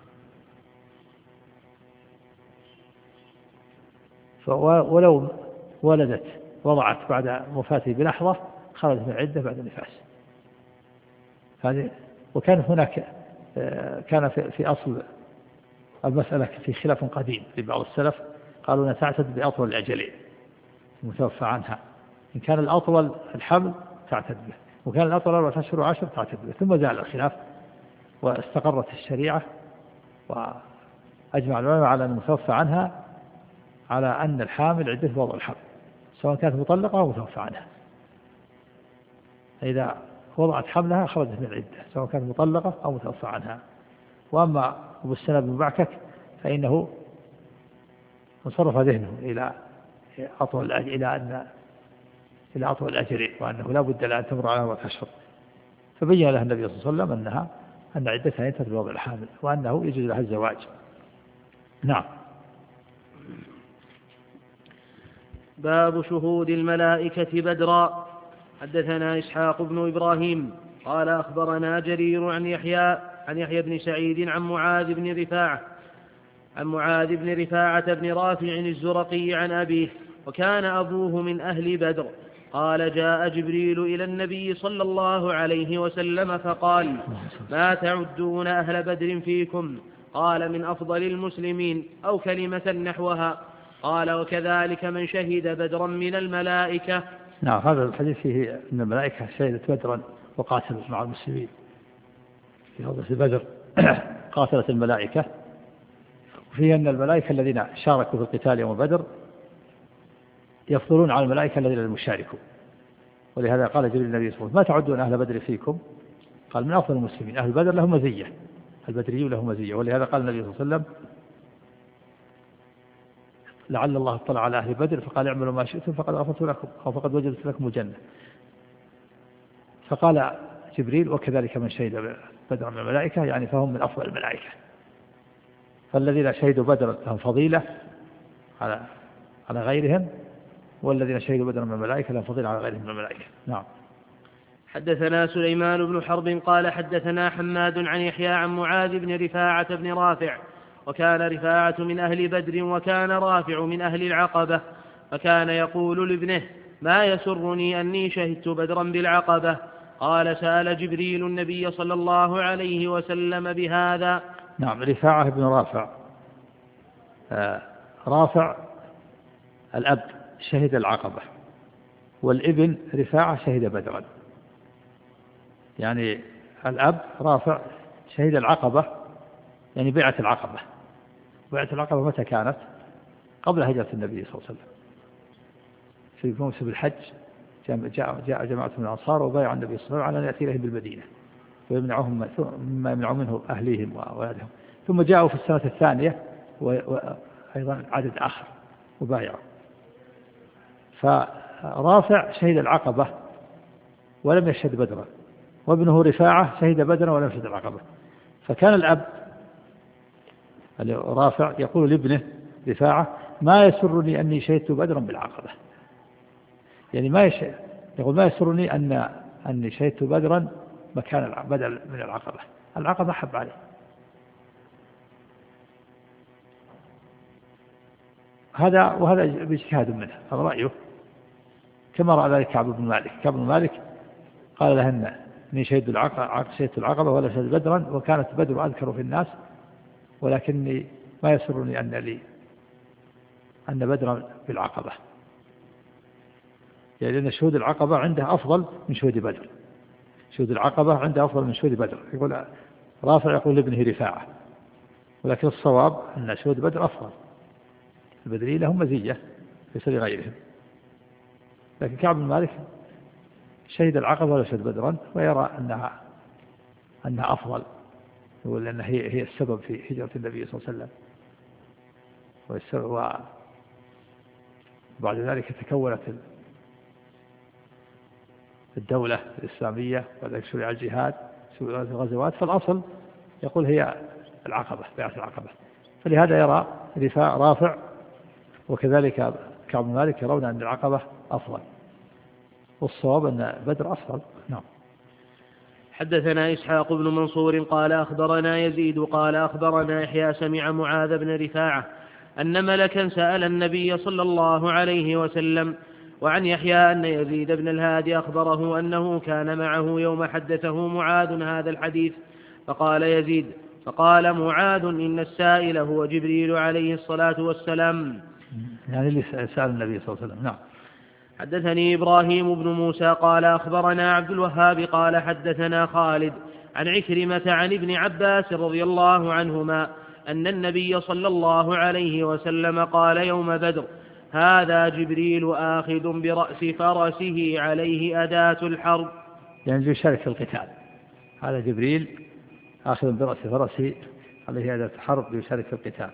ولو ولدت وضعت بعد وفاته بلحظة خرجت من العدة بعد النفاس. هذه. وكان هناك كان في أصل المسألة في خلاف قديم لبعض السلف، قالوا أنها تعتد بأطول الأجلين المتوفى عنها، إن كان الأطول الحمل تعتد به، وكان الأطول أربعة أشهر وعشر تعتد به. ثم زال الخلاف واستقرت الشريعة، وأجمع العلماء على أن المتوفى عنها على أن الحامل عدة وضع الحمل، سواء كانت مطلقة أو متوفى عنها. إذا وضعت حملها خرجت من العدة سواء كانت مطلقة أو متوفى عنها. وأما أبو السنابل بن بعكك فإنه انصرف ذهنه إلى أطول إلى أن إلى أطول الأجرين، وأنه لا بد لأن تمر على أربعة أشهر، فبين له النبي صلى الله عليه وسلم أنها أن عدتها ينتهي بوضع الحامل وأنه يجوز لها الزواج. نعم. باب شهود الملائكة بدرا. حدثنا إسحاق بن إبراهيم قال أخبرنا جرير عن يحيى عن يحيى بن سعيد عن معاذ بن رفاعة عن معاذ بن رفاعة بن رافع الزرقي عن أبيه وكان أبوه من أهل بدر قال جاء جبريل إلى النبي صلى الله عليه وسلم فقال ما تعدون أهل بدر فيكم؟ قال من أفضل المسلمين أو كلمة نحوها. قال وكذلك من شهد بدرا من الملائكة. نعم. هذا الحديث فيه أن الملائكة شهدت بدرا وقاتلت مع المسلمين في غزوة بدر قاتلت الملائكة، وفيه أن الملائكة الذين شاركوا في القتال يوم بدر يفضلون على الملائكة الذين لم يشاركوا، ولهذا قال جبريل النبي صلى الله عليه وسلم ما تعدون أهل بدر فيكم؟ قال من أفضل المسلمين. أهل بدر لهم مزية، البدريون لهم مزية، ولهذا قال النبي صلى الله عليه وسلم لعل الله اطلع على أهل بدر فقال اعملوا ما شئتم فقد غفرت لكم أو فقد وجدت لكم الجنة. فقال جبريل وكذلك من شهد بدر من الملائكة، يعني فهم من أفضل الملائكة. فالذين شهدوا بدر لهم فضيلة على على غيرهم، والذين شهدوا بدر من الملائكة لهم فضيلة على غيرهم من الملائكة. نعم. حدثنا سليمان بن حرب قال حدثنا حماد عن يحيى عن معاذ بن رفاعة بن رافع وكان رفاعة من أهل بدر وكان رافع من أهل العقبة، فكان يقول لابنه ما يسرني أني شهدت بدرا بالعقبة. قال سأل جبريل النبي صلى الله عليه وسلم بهذا. نعم. رفاعة بن رافع آه رافع الأب شهد العقبة، والابن رفاعة شهد بدرا. يعني الأب رافع شهد العقبة، يعني بيعة العقبة. بيعة العقبة متى كانت؟ قبل هجرة النبي صلى الله عليه وسلم في موسم الحج. جاء جاء جماعة من الأنصار وبايعوا النبي صلى الله عليه وسلم على أن يأتي إليهم بالمدينة ويمنعهم مما يمنعون منه أهليهم وأولادهم. ثم جاءوا في السنة الثانية وأيضا عدد آخر وبايعوا. فرافع شهد العقبة ولم يشهد بدرا، وابنه رفاعة شهد بدرا ولم يشهد العقبة. فكان الأب رافع يقول لابنه رفاعة ما يسرني أني شهدت بدرا بالعقبة، يعني ما يش... يقول ما يسرني أن أني شهدت بدرا مكان بدل من العقبة. العقبة حب عليه. هذا وهذا باجتهاد منه، هذا رأيه كما رأى ذلك كعب بن مالك. كعب بن مالك قال لهن إني شهدت العقبة شهدت العقبة ولا شهدت بدرا، وكانت بدر أذكر في الناس، ولكني ما يسرني أن لي أن بدرا بالعقبة، يعني أن شهود العقبة عنده أفضل من شهود بدر. شهود العقبة عنده أفضل من شهود بدر. يقول رافع يقول لابنه رفاعة، ولكن الصواب أن شهود بدر أفضل. البدريين لهم مزية ليس لغيرهم، لكن كعب بن مالك شهد العقبة ولا شهد بدرا ويرى أنها أنها أفضل، يقول أنها هي هي السبب في هجرة النبي صلى الله عليه وسلم. وبعد ذلك تكونت الدولة الإسلامية وذلك شرع الجهاد شرع الغزوات، فالأصل يقول هي العقبة بيعة العقبة. فلهذا يرى رفاع رافع وكذلك كعب بن مالك يرون أن العقبة أفضل، والصواب أن بدر أفضل. نعم. حدثنا إسحاق بن منصور قال أخبرنا يزيد قال أخبرنا يحيى سمع معاذ بن رفاعة أن ملكا سأل النبي صلى الله عليه وسلم. وعن يحيى أن يزيد بن الهادي أخبره أنه كان معه يوم حدثه معاذ هذا الحديث، فقال يزيد فقال معاذ إن السائل هو جبريل عليه الصلاة والسلام، يعني اللي سأل النبي صلى الله عليه وسلم. نعم. حدثني إبراهيم بن موسى قال أخبرنا عبد الوهاب قال حدثنا خالد عن عكرمة عن ابن عباس رضي الله عنهما أن النبي صلى الله عليه وسلم قال يوم بدر هذا جبريل آخذ برأس فرسه عليه أداة الحرب، يعني يشارك في القتال. هذا جبريل آخذ برأس فرسه عليه أداة الحرب يشارك في القتال.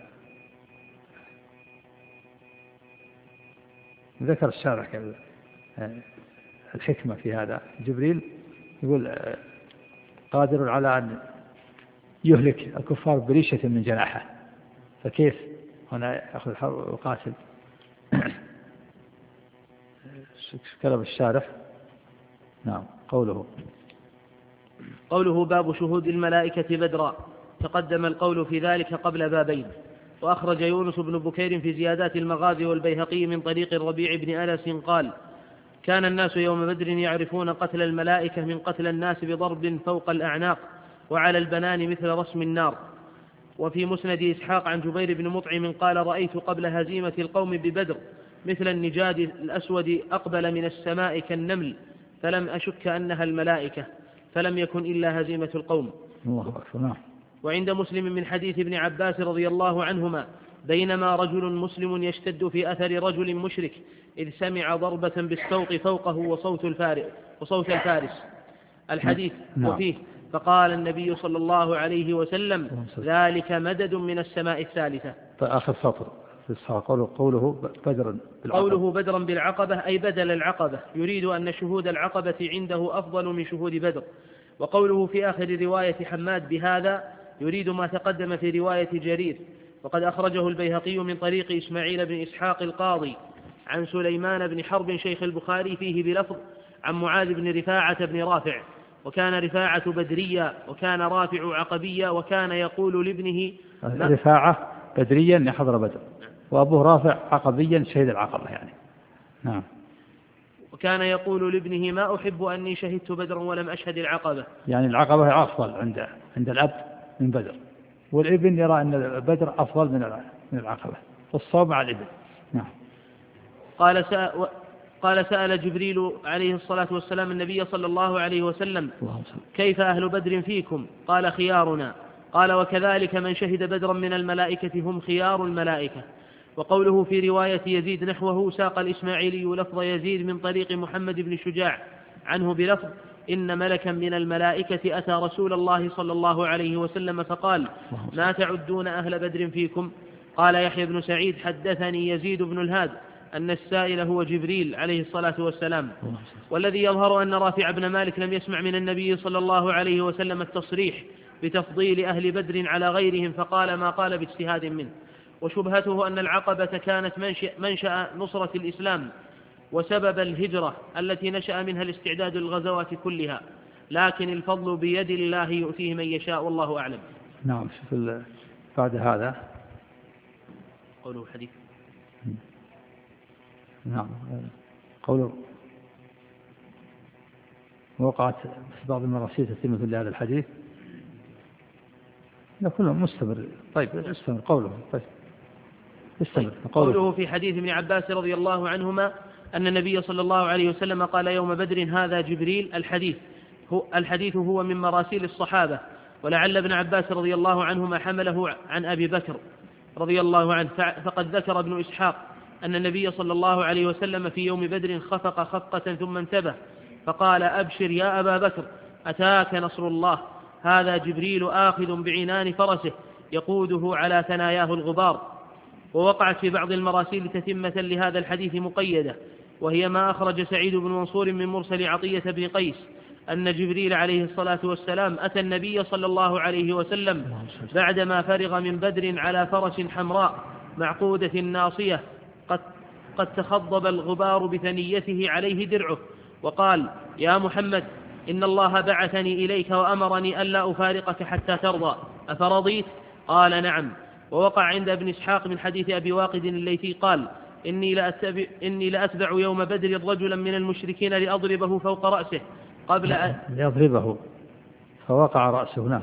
ذكر الشارح الحكمة في هذا. جبريل يقول قادر على أن يهلك الكفار بريشة من جناحه، فكيف هنا يأخذ الحرب ويقاتل؟ كلام الشارح. نعم. قوله قوله باب شهود الملائكة بدرا، تقدم القول في ذلك قبل بابين. وأخرج يونس بن بكير في زيادات المغازي والبيهقي من طريق الربيع بن أنس قال: كان الناس يوم بدر يعرفون قتل الملائكة من قتل الناس بضرب فوق الأعناق وعلى البنان مثل رسم النار. وفي مسند إسحاق عن جبير بن مطعم قال: رأيت قبل هزيمة القوم ببدر مثل النجاد الأسود أقبل من السماء كالنمل، فلم أشك أنها الملائكة، فلم يكن إلا هزيمة القوم. الله أكبر. وعند مسلم من حديث ابن عباس رضي الله عنهما: بينما رجل مسلم يشتد في أثر رجل مشرك إذ سمع ضربة بالسوق فوقه وصوت الفارس, وصوت الفارس الحديث. نعم. وفيه: فقال النبي صلى الله عليه وسلم: ذلك مدد من السماء الثالثة. فآخر سطر قوله, قوله بدرا بالعقبة. قوله بدرا بالعقبة أي بدل العقبة، يريد أن شهود العقبة عنده أفضل من شهود بدر. وقوله في آخر رواية حماد بهذا يريد ما تقدم في رواية جرير. وقد أخرجه البيهقي من طريق إسماعيل بن إسحاق القاضي عن سليمان بن حرب شيخ البخاري فيه بلفظ: عن معاذ بن رفاعة بن رافع، وكان رفاعة بدريا وكان رافع عقبيا، وكان يقول لابنه رفاعة بدريا يحضر بدر، وأبوه رافع عقبيا شهد العقبة يعني. نعم. وكان يقول لابنه: ما أحب أني شهدت بدرا ولم أشهد العقبة. يعني العقبة هي أفضل عند عند الأب من بدر، والابن يرى أن بدر أفضل من من العقبة، والصواب مع الابن. نعم. قال سأل قال سأل جبريل عليه الصلاة والسلام النبي صلى الله عليه وسلم: كيف أهل بدر فيكم؟ قال: خيارنا. قال: وكذلك من شهد بدرا من الملائكة هم خيار الملائكة. وقوله في رواية يزيد نحوه ساق الإسماعيلي لفظ يزيد من طريق محمد بن شجاع عنه بلفظ: إن ملكا من الملائكة أتى رسول الله صلى الله عليه وسلم فقال: ما تعدون أهل بدر فيكم؟ قال يحيى بن سعيد: حدثني يزيد بن الهاد أن السائل هو جبريل عليه الصلاة والسلام. والذي يظهر أن رافع بن مالك لم يسمع من النبي صلى الله عليه وسلم التصريح بتفضيل أهل بدر على غيرهم، فقال ما قال باجتهاد منه. وشبهته أن العقبة كانت منشأ نصرة الإسلام وسبب الهجرة التي نشأ منها الاستعداد للغزوات كلها، لكن الفضل بيد الله يؤتيه من يشاء والله أعلم. نعم. شوف بعد هذا قوله حديث. نعم. قوله وقعت في بعض المراسيل تتمة لهذا الحديث. لا كله مستمر. طيب استمر قوله. طيب استمر. قوله. قوله في حديث ابن عباس رضي الله عنهما أن النبي صلى الله عليه وسلم قال يوم بدر: هذا جبريل. الحديث هو, الحديث هو من مراسيل الصحابة، ولعل ابن عباس رضي الله عنهما حمله عن أبي بكر رضي الله عنه. فقد ذكر ابن إسحاق أن النبي صلى الله عليه وسلم في يوم بدر خفق خفقة ثم انتبه فقال: أبشر يا أبا بكر، أتاك نصر الله، هذا جبريل آخذ بعنان فرسه يقوده على ثناياه الغبار. ووقعت في بعض المراسيل تتمة لهذا الحديث مقيدة، وهي ما أخرج سعيد بن منصور من مرسل عطية بن قيس أن جبريل عليه الصلاة والسلام أتى النبي صلى الله عليه وسلم بعدما فرغ من بدر على فرس حمراء معقودة ناصية قد, قد تخضب الغبار بثنيته عليه درعه، وقال: يا محمد، إن الله بعثني إليك وأمرني ألا أفارقك حتى ترضى، أفرضيت؟ قال: نعم. ووقع عند ابن إسحاق من حديث أبي واقد الليثي قال: إني لأتبع, إني لأتبع يوم بدر رجلا من المشركين لأضربه فوق رأسه قبل أن لأضربه فوقع رأسه. نعم.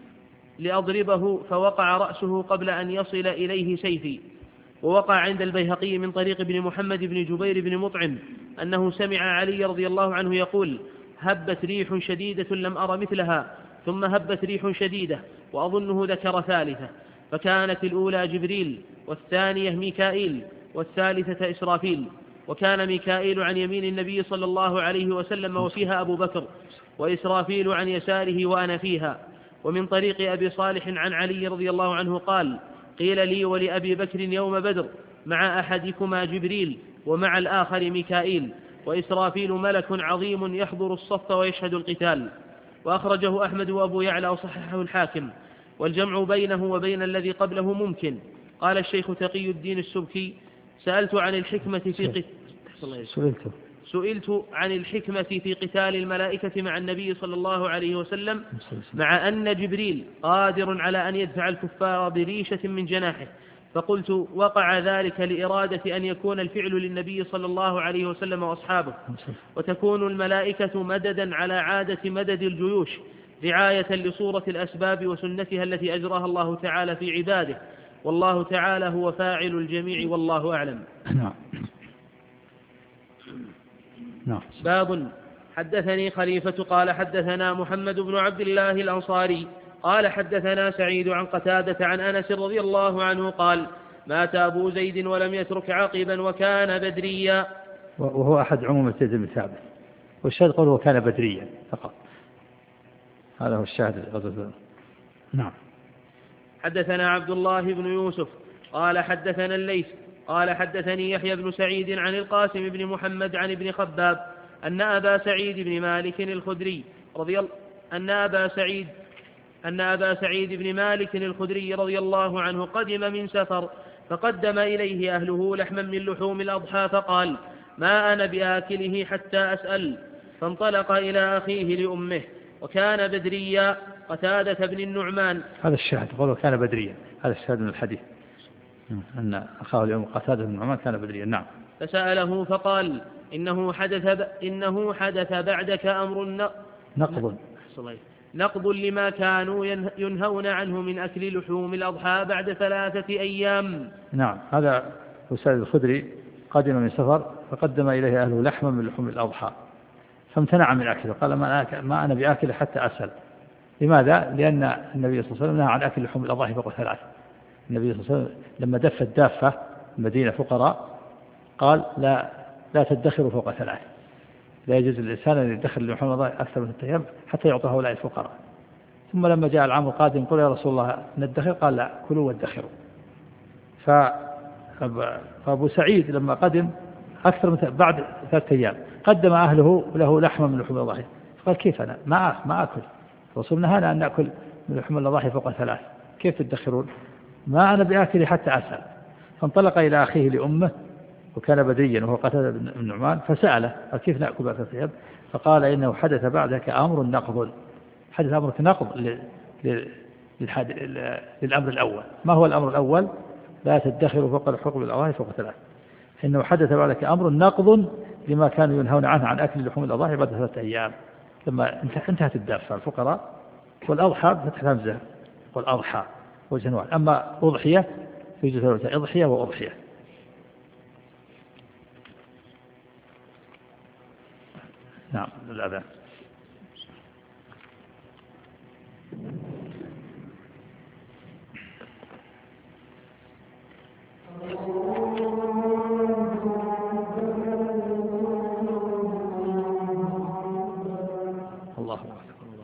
لأضربه فوقع رأسه قبل أن يصل إليه سيفي. ووقع عند البيهقي من طريق ابن محمد بن جبير بن مطعم أنه سمع علي رضي الله عنه يقول: هبت ريح شديدة لم أر مثلها، ثم هبت ريح شديدة، وأظنه ذكر ثالثة، فكانت الأولى جبريل، والثانية ميكائيل، والثالثة إسرافيل. وكان ميكائيل عن يمين النبي صلى الله عليه وسلم وفيها أبو بكر، وإسرافيل عن يساره وأنا فيها. ومن طريق أبي صالح عن علي رضي الله عنه قال: قيل لي ولأبي بكر يوم بدر: مع أحدكما جبريل ومع الآخر ميكائيل، وإسرافيل ملك عظيم يحضر الصف ويشهد القتال. وأخرجه أحمد وأبو يعلى وصححه الحاكم والجمع بينه وبين الذي قبله ممكن. قال الشيخ تقي الدين السبكي: سألت عن الحكمة في قتال سئلت سئلت عن الحكمة في قتال الملائكة مع النبي صلى الله عليه وسلم، مع أن جبريل قادر على أن يدفع الكفار بريشة من جناحه، فقلت: وقع ذلك لإرادة أن يكون الفعل للنبي صلى الله عليه وسلم وأصحابه، وتكون الملائكة مددا على عادة مدد الجيوش، رعاية لصورة الأسباب وسنتها التي أجراها الله تعالى في عباده، والله تعالى هو فاعل الجميع والله أعلم. نعم. نعم. باب. حدثني خليفة قال حدثنا محمد بن عبد الله الأنصاري قال حدثنا سعيد عن قتادة عن أنس رضي الله عنه قال: مات أبو زيد ولم يترك عقبا وكان بدريا. وهو أحد عموم زيد بن ثابت، والشاهد قوله وكان بدريا فقط، هذا هو الشاهد غزوة. نعم. حدثنا عبد الله بن يوسف قال حدثنا الليث قال حدثني يحيى بن سعيد عن القاسم بن محمد عن ابن خباب أن أبا سعيد بن مالك الخدري رضي الله أن أبا سعيد أن أبا سعيد بن مالك الخدري رضي الله عنه قدم من سفر، فقدم إليه أهله لحما من لحوم الأضحى، فقال: ما أنا بآكله حتى أسأل، فانطلق إلى أخيه لأمه وكان بدريا قتادة بن النعمان. هذا الشاهد قوله كان بدريا، هذا الشاهد من الحديث أن أخاه اليوم قتادة بن النعمان كان بدريا. نعم. فسأله فقال: إنه حدث, ب... إنه حدث بعدك أمر ن... نقض نقض لما كانوا ينهون عنه من أكل لحوم الأضحى بعد ثلاثة أيام. نعم. هذا أسيد الخدري قدم من سفر، فقدم إليه أهله لحما من لحوم الأضحى، فامتنع من أكله، قال: ما أنا بآكل حتى أسأل. لماذا؟ لأن النبي صلى الله عليه وسلم نهى عن أكل لحوم الأضاحي فوق ثلاث. النبي صلى الله عليه وسلم لما دف الدافة المدينة فقراء قال: لا لا تدخروا فوق ثلاث، لا يجوز للإنسان أن يدخر لحوم الأضاحي أكثر من ثلاثة أيام حتى يعطى هؤلاء الفقراء. ثم لما جاء العام القادم قال: يا رسول الله ندخر؟ قال: لا، كلوا وادخروا. فأبو سعيد لما قدم أكثر من بعد ثلاثة أيام قدم أهله له لحما من لحوم الأضاحي، فقال: كيف أنا ما ما أكل؟ الرسول نهانا أن نأكل من لحوم الأضاحي فوق ثلاث، كيف تدخرون؟ ما أنا بآكل حتى أسأل. فانطلق إلى أخيه لأمه وكان بدريا وهو قتادة بن النعمان، فسأله: كيف نأكل بعد ثلاثة أيام؟ فقال: إنه حدث بعدك أمر نقض. حدث أمرك نقض للأمر الأول. ما هو الأمر الأول؟ لا تدخروا فوق الحقب الأضاحي فوق ثلاث. إنه حدث بعدك أمر نقض لما كانوا ينهون عنه عن أكل لحوم الأضاحي بعد ثلاثة أيام. لما انتهت الدافة الفقراء، والأضحى فتح همزة، والأضحى وجه واحد. أما أضحية يوجد ثلاثة: أضحية وأضحية. نعم. الأذان. الله أكبر.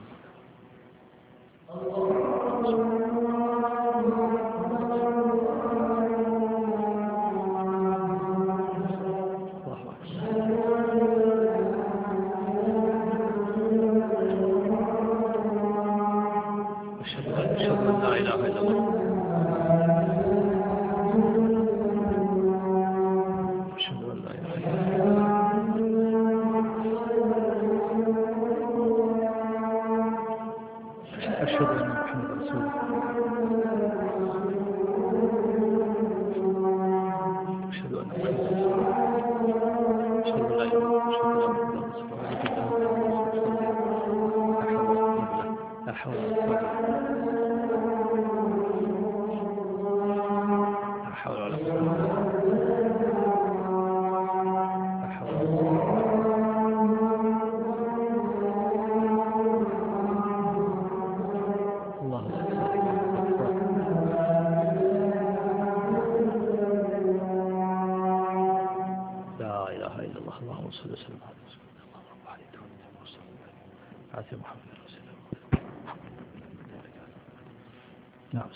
نعم.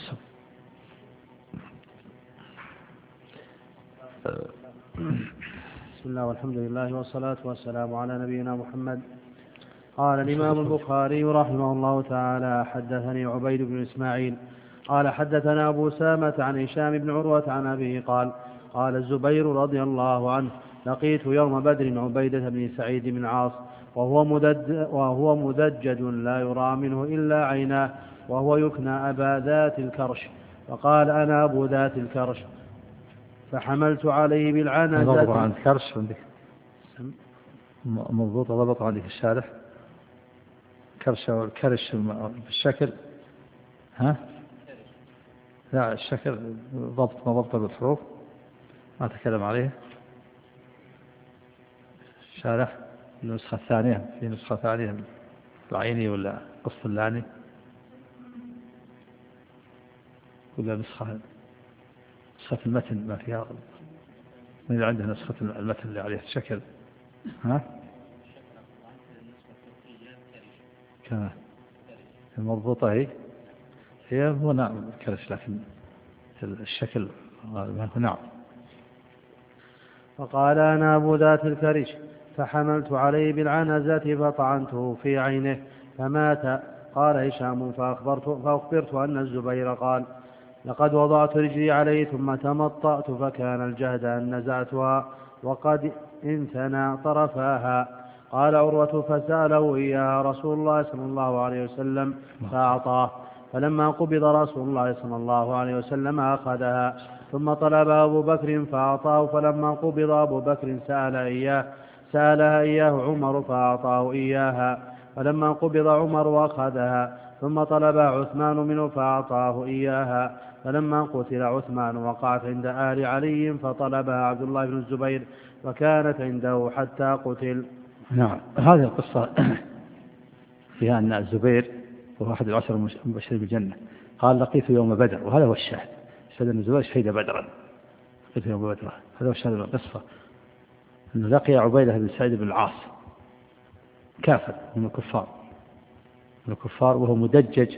بسم الله والحمد لله والصلاة والسلام على نبينا محمد قال الإمام البخاري رحمه الله تعالى: حدثني عبيد بن إسماعيل قال حدثنا أبو سامة عن هشام بن عروة عن أبيه قال: قال الزبير رضي الله عنه: لقيت يوم بدر عبيدة بن سعيد بن عاص وهو مدج وهو مدجج لا يرى منه إلا عيناه وهو يكنى أبا ذات الكرش، فقال: أنا أبو ذات الكرش، فحملت عليه بالعنزة. ضبط عند كرش عندك مضبوط، ضبط عندك الشارح كرش أو الكرش بالشكل، ها لا الشكل ضبط ما ضبط بالحروف ما تكلم عليه الشارح. النسخة الثانية في نسخة ثانية العيني ولا قصة اللاني ولا نسخة نسخة المتن ما فيها، من اللي عنده نسخة المتن اللي عليه الشكل، ها كما المضبوطة هي هي هو نعم الكرش، لكن الشكل نعم. فقال: أنا أبو ذات الكرش، فحملت عليه بالعنزة فطعنته في عينه فمات. قال هشام: فأخبرت, فأخبرت أن الزبير قال: لقد وضعت رجلي عليه ثم تمطأت فكان الجهد أن نزعتها وقد انثنى طرفاها. قال عروة: فسأله إياها رسول الله صلى الله عليه وسلم فأعطاه، فلما قبض رسول الله صلى الله عليه وسلم أخذها، ثم طلب أبو بكر فأعطاه، فلما قبض أبو بكر سأل إياه سألها إياه عمر فأعطاه إياها، فلما قبض عمر وأخذها، ثم طلب عثمان منه فأعطاه إياها، فلما قتل عثمان وقعت عند آل علي فطلبها عبد الله بن الزبير وكانت عنده حتى قتل. نعم. هذه القصة فيها أن الزبير وهو أحد العشر المبشرين بالجنة قال: لقيت يوم بدر، وهذا هو الشاهد، شهد أن الزبير شهد بدرا، لقيت يوم بدر، هذا هو الشاهد من القصة، أنه لقي عبيدة بن سعيد بن العاص كافر من الكفار من الكفار وهو مدجج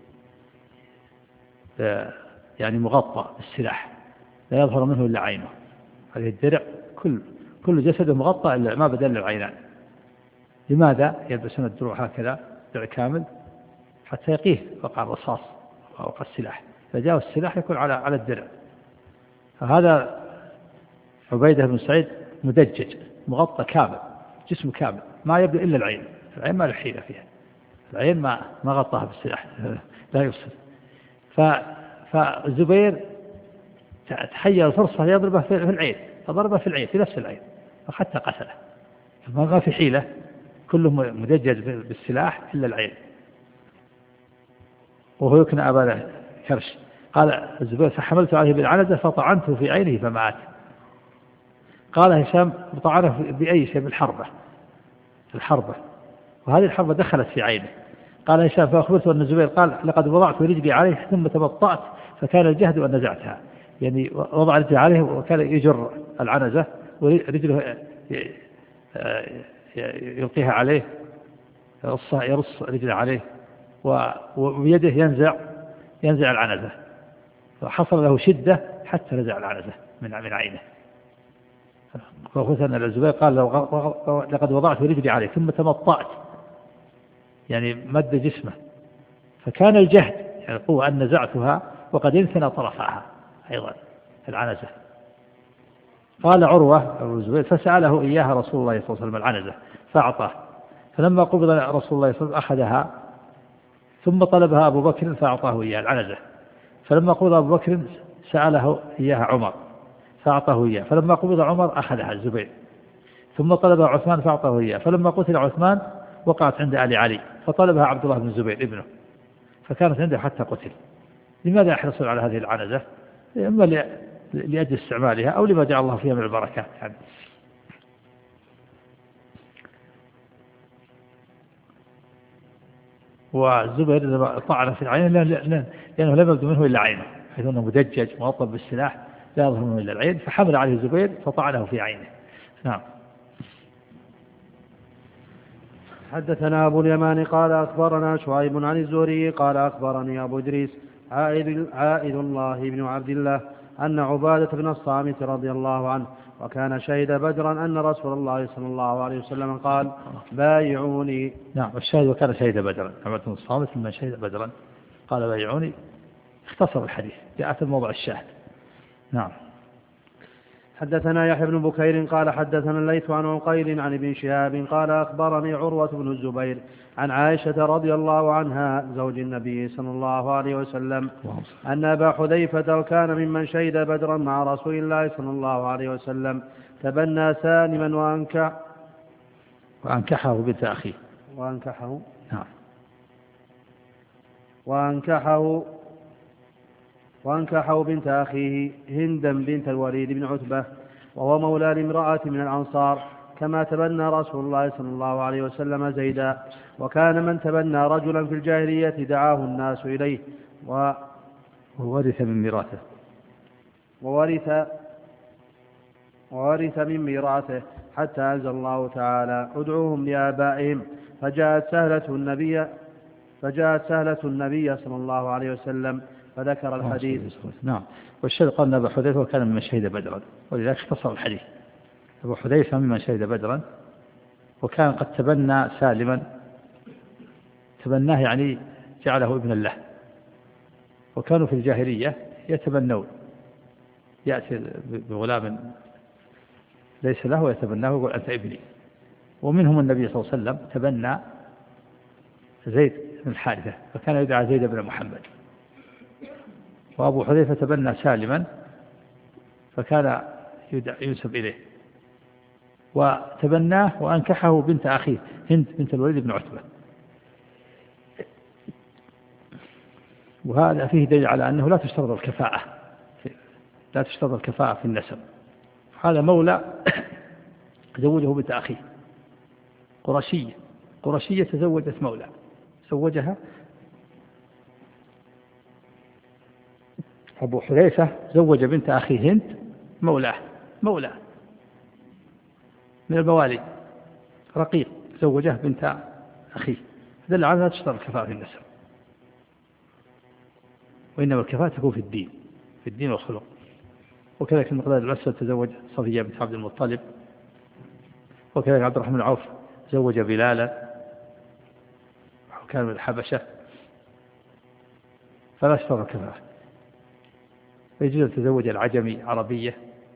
يعني مغطى بالسلاح لا يظهر منه إلا عينه، هذه الدرع كل كل جسده مغطى إلا ما بدل العينان. لماذا يلبسون الدروع هكذا درع كامل؟ حتى يقيه وقع الرصاص وقع السلاح، فجاء السلاح يكون على على الدرع. فهذا عبيدة بن سعيد مدجج مغطى كامل، جسم كامل ما يبدو إلا العين، العين ما له حيلة فيها، العين ما ما غطاها بالسلاح لا يفسد. فالزبير تحير الفرصة يضربه في العين، فضربه في العين في نفس العين وحتى قتله، ما في حيلة، كله مدجج بالسلاح إلا العين، وهو يكنى أبا كرش. قال الزبير: فحملت عليه بالعنزة فطعنته في عينه فمات. قال هشام: طعنه بأي شيء؟ بالحربة، الحربة، وهذه الحربة دخلت في عينه. قال هشام: فأخبرت أن الزبير قال: لقد وضعت رجلي عليه ثم تبطأت فكان الجهد أن نزعتها، يعني وضع رجلي عليه وكان يجر العنزة ورجله يلقيها عليه، يرص رجله عليه وبيده ينزع ينزع العنزة، فحصل له شدة حتى نزع العنزة من من عينه. فأخبرت أن الزبير قال: لقد وضعت رجلي عليه ثم تمطأت، يعني مد جسمه، فكان الجهد يعني القوة أن نزعتها وقد انثنى طرفها أيضا العنزة. قال عروة أبو الزبير: فسأله إياها رسول الله صلى الله عليه وسلم العنزة فأعطاه، فلما قبض رسول الله صلى الله عليه وسلم أخذها، ثم طلبها أبو بكر فأعطاه إياها العنزة، فلما قبض أبو بكر سأله إياها عمر فأعطاه إياه، فلما قبض عمر أخذها الزبير، ثم طلبها عثمان فأعطاه إياه، فلما قتل عثمان وقعت عند آل علي فطلبها عبد الله بن الزبير ابنه فكانت عنده حتى قتل. لماذا يحرصون على هذه العنزة؟ إما لأجل استعمالها أو لما جعل الله فيها من البركات يعني. والزبير طعن في العين لأنه لم يبدو منه إلا عينه، حيث أنه مدجج مغطى بالسلاح لا يظهر منه إلا العين، فحمل عليه الزبير فطعنه في عينه. نعم. حدثنا أبو اليمان قال أخبرنا شعيب عن الزهري قال أخبرني أبو إدريس عائد, عائد الله بن عبد الله أن عبادة بن الصامت رضي الله عنه وكان شهد بدرا أن رسول الله صلى الله عليه وسلم قال بايعوني. نعم الشاهد وكان شهد بدرا. عبادة بن الصامت لما شهد بدرا قال بايعوني، اختصر الحديث جاء في الموضع الشاهد. نعم. حدثنا يحيى بن بكير قال حدثنا الليث عن عقيل عن ابن شهاب قال أخبرني عروة بن الزبير عن عائشة رضي الله عنها زوج النبي صلى الله عليه وسلم أن أبا حذيفة كان ممن شهد بدرا مع رسول الله صلى الله عليه وسلم تبنى سالما وأنكح وأنكحه بنت أخيه وأنكحه نعم وأنكحه وأنكحه بنت أخيه هندا بنت الوليد بن عتبة وهو مولى لامرأة من الأنصار كما تبنى رسول الله صلى الله عليه وسلم زيدا. وكان من تبنى رجلا في الجاهلية دعاه الناس إليه و وورث من ميراثه وورث وورث من ميراثه حتى أنزل الله تعالى ادعوهم لآبائهم فجاءت سهلة النبي فجاءت سهلة النبي صلى الله عليه وسلم فذكر الحديث. نعم. والشيخ قال أبو حذيفة وكان ممن شهد بدرا ولذلك اختصر الحديث. أبو حذيفة ممن شهد بدرا وكان قد تبنى سالما، تبناه يعني جعله ابنا له، وكانوا في الجاهلية يتبنون، يأتي بغلام ليس له ويتبناه ويقول أنت ابني. ومنهم النبي صلى الله عليه وسلم تبنى زيد بن الحارثة فكان يدعى زيد بن محمد. وأبو حذيفة تبنى سالما فكان ينسب إليه، وتبناه وأنكحه بنت أخيه هند بنت الوليد بن عتبة. وهذا فيه دليل على أنه لا تشترط الكفاءة لا تشترط الكفاءة في النسب. هذا مولى زوجه بنت أخيه قرشية قرشية تزوجت مولى زوجها أبو حذيفة زوج بنت أخيه هند مولاه مولى من الموالي رقيق زوجه بنت أخيه، دل على لا تشترط الكفاءة في النسب، وإنما الكفاءة تكون في الدين في الدين والخلق. وكذلك المقداد الأسود تزوج صفية بنت عبد المطلب، وكذلك عبد الرحمن العوف زوج بلالا وكان من الحبشة، فلا تشترط الكفاءة. يجوز أن تزوج العجمي عربية.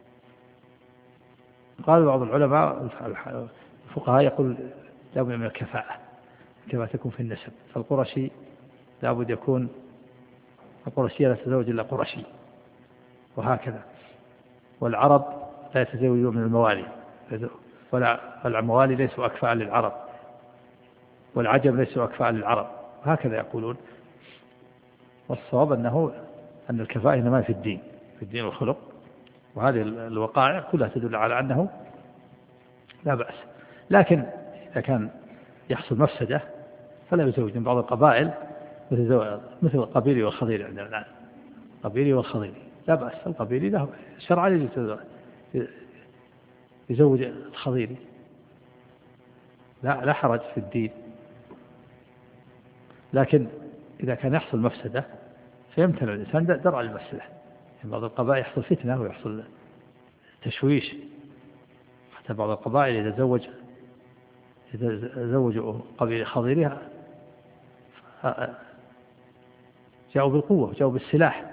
قال بعض العلماء الفقهاء يقول لا بد من الكفاءة كما تكون في النسب، فالقرشي لا بد يكون القرشية لا تتزوج إلا قرشي، وهكذا. والعرب لا يتزوجون من الموالي، والموالي ليسوا أكفاء للعرب، والعجم ليسوا أكفاء للعرب، وهكذا يقولون. والصواب أنه أن الكفاءة إنما في الدين في الدين والخلق. وهذه الوقائع كلها تدل على أنه لا بأس. لكن إذا كان يحصل مفسدة فلا يزوج من بعض القبائل مثل مثل القبيلي والخضيري عندنا الآن، القبيلي والخضيري لا بأس. القبيلي له شرعا يزوج الخضيري، لا لا حرج في الدين. لكن إذا كان يحصل مفسدة فيمتنع الإنسان درءا للمفسدة. في بعض القبائل يحصل فتنة ويحصل تشويش، حتى بعض القبائل إذا زوج إذا زوجوا قبيلة خضيرها جاءوا بالقوة جاءوا بالسلاح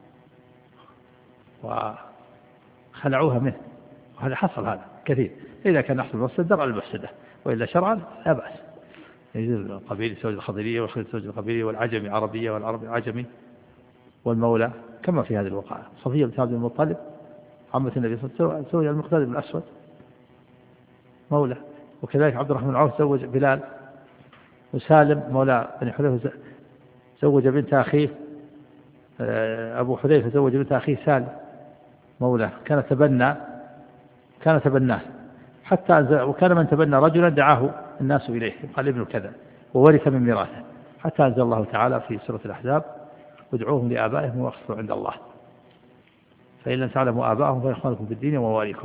وخلعوها منه، وهذا حصل هذا كثير. إذا كان يحصل مفسدة درءا للمفسدة، وإلا شرعا لا بأس. يجوز القبيلة يزوج الخضيرية والخضيرية يزوج القبيلية والعجمي عربية والعربي عجمي والمولى كما في هذه الوقائع. صفية بنت عبد المطلب عمة النبي صلى الله عليه وسلم زوج المقداد بن الأسود مولى، وكذلك عبد الرحمن العوف زوج بلال، وسالم مولى بني حذيفة زوج بنت أخيه أبو حذيفة زوج بنت أخيه سالم مولى، كان تبنى كان تبناه حتى أنزل. وكان من تبنى رجلا دعاه الناس إليه قال ابن كذا وورث من ميراثه، حتى أنزل الله تعالى في سورة الأحزاب ادعوهم لآبائهم واقسطوا عند الله فإن لم تعلموا آبائهم فإخوانكم في الدين ومواليكم.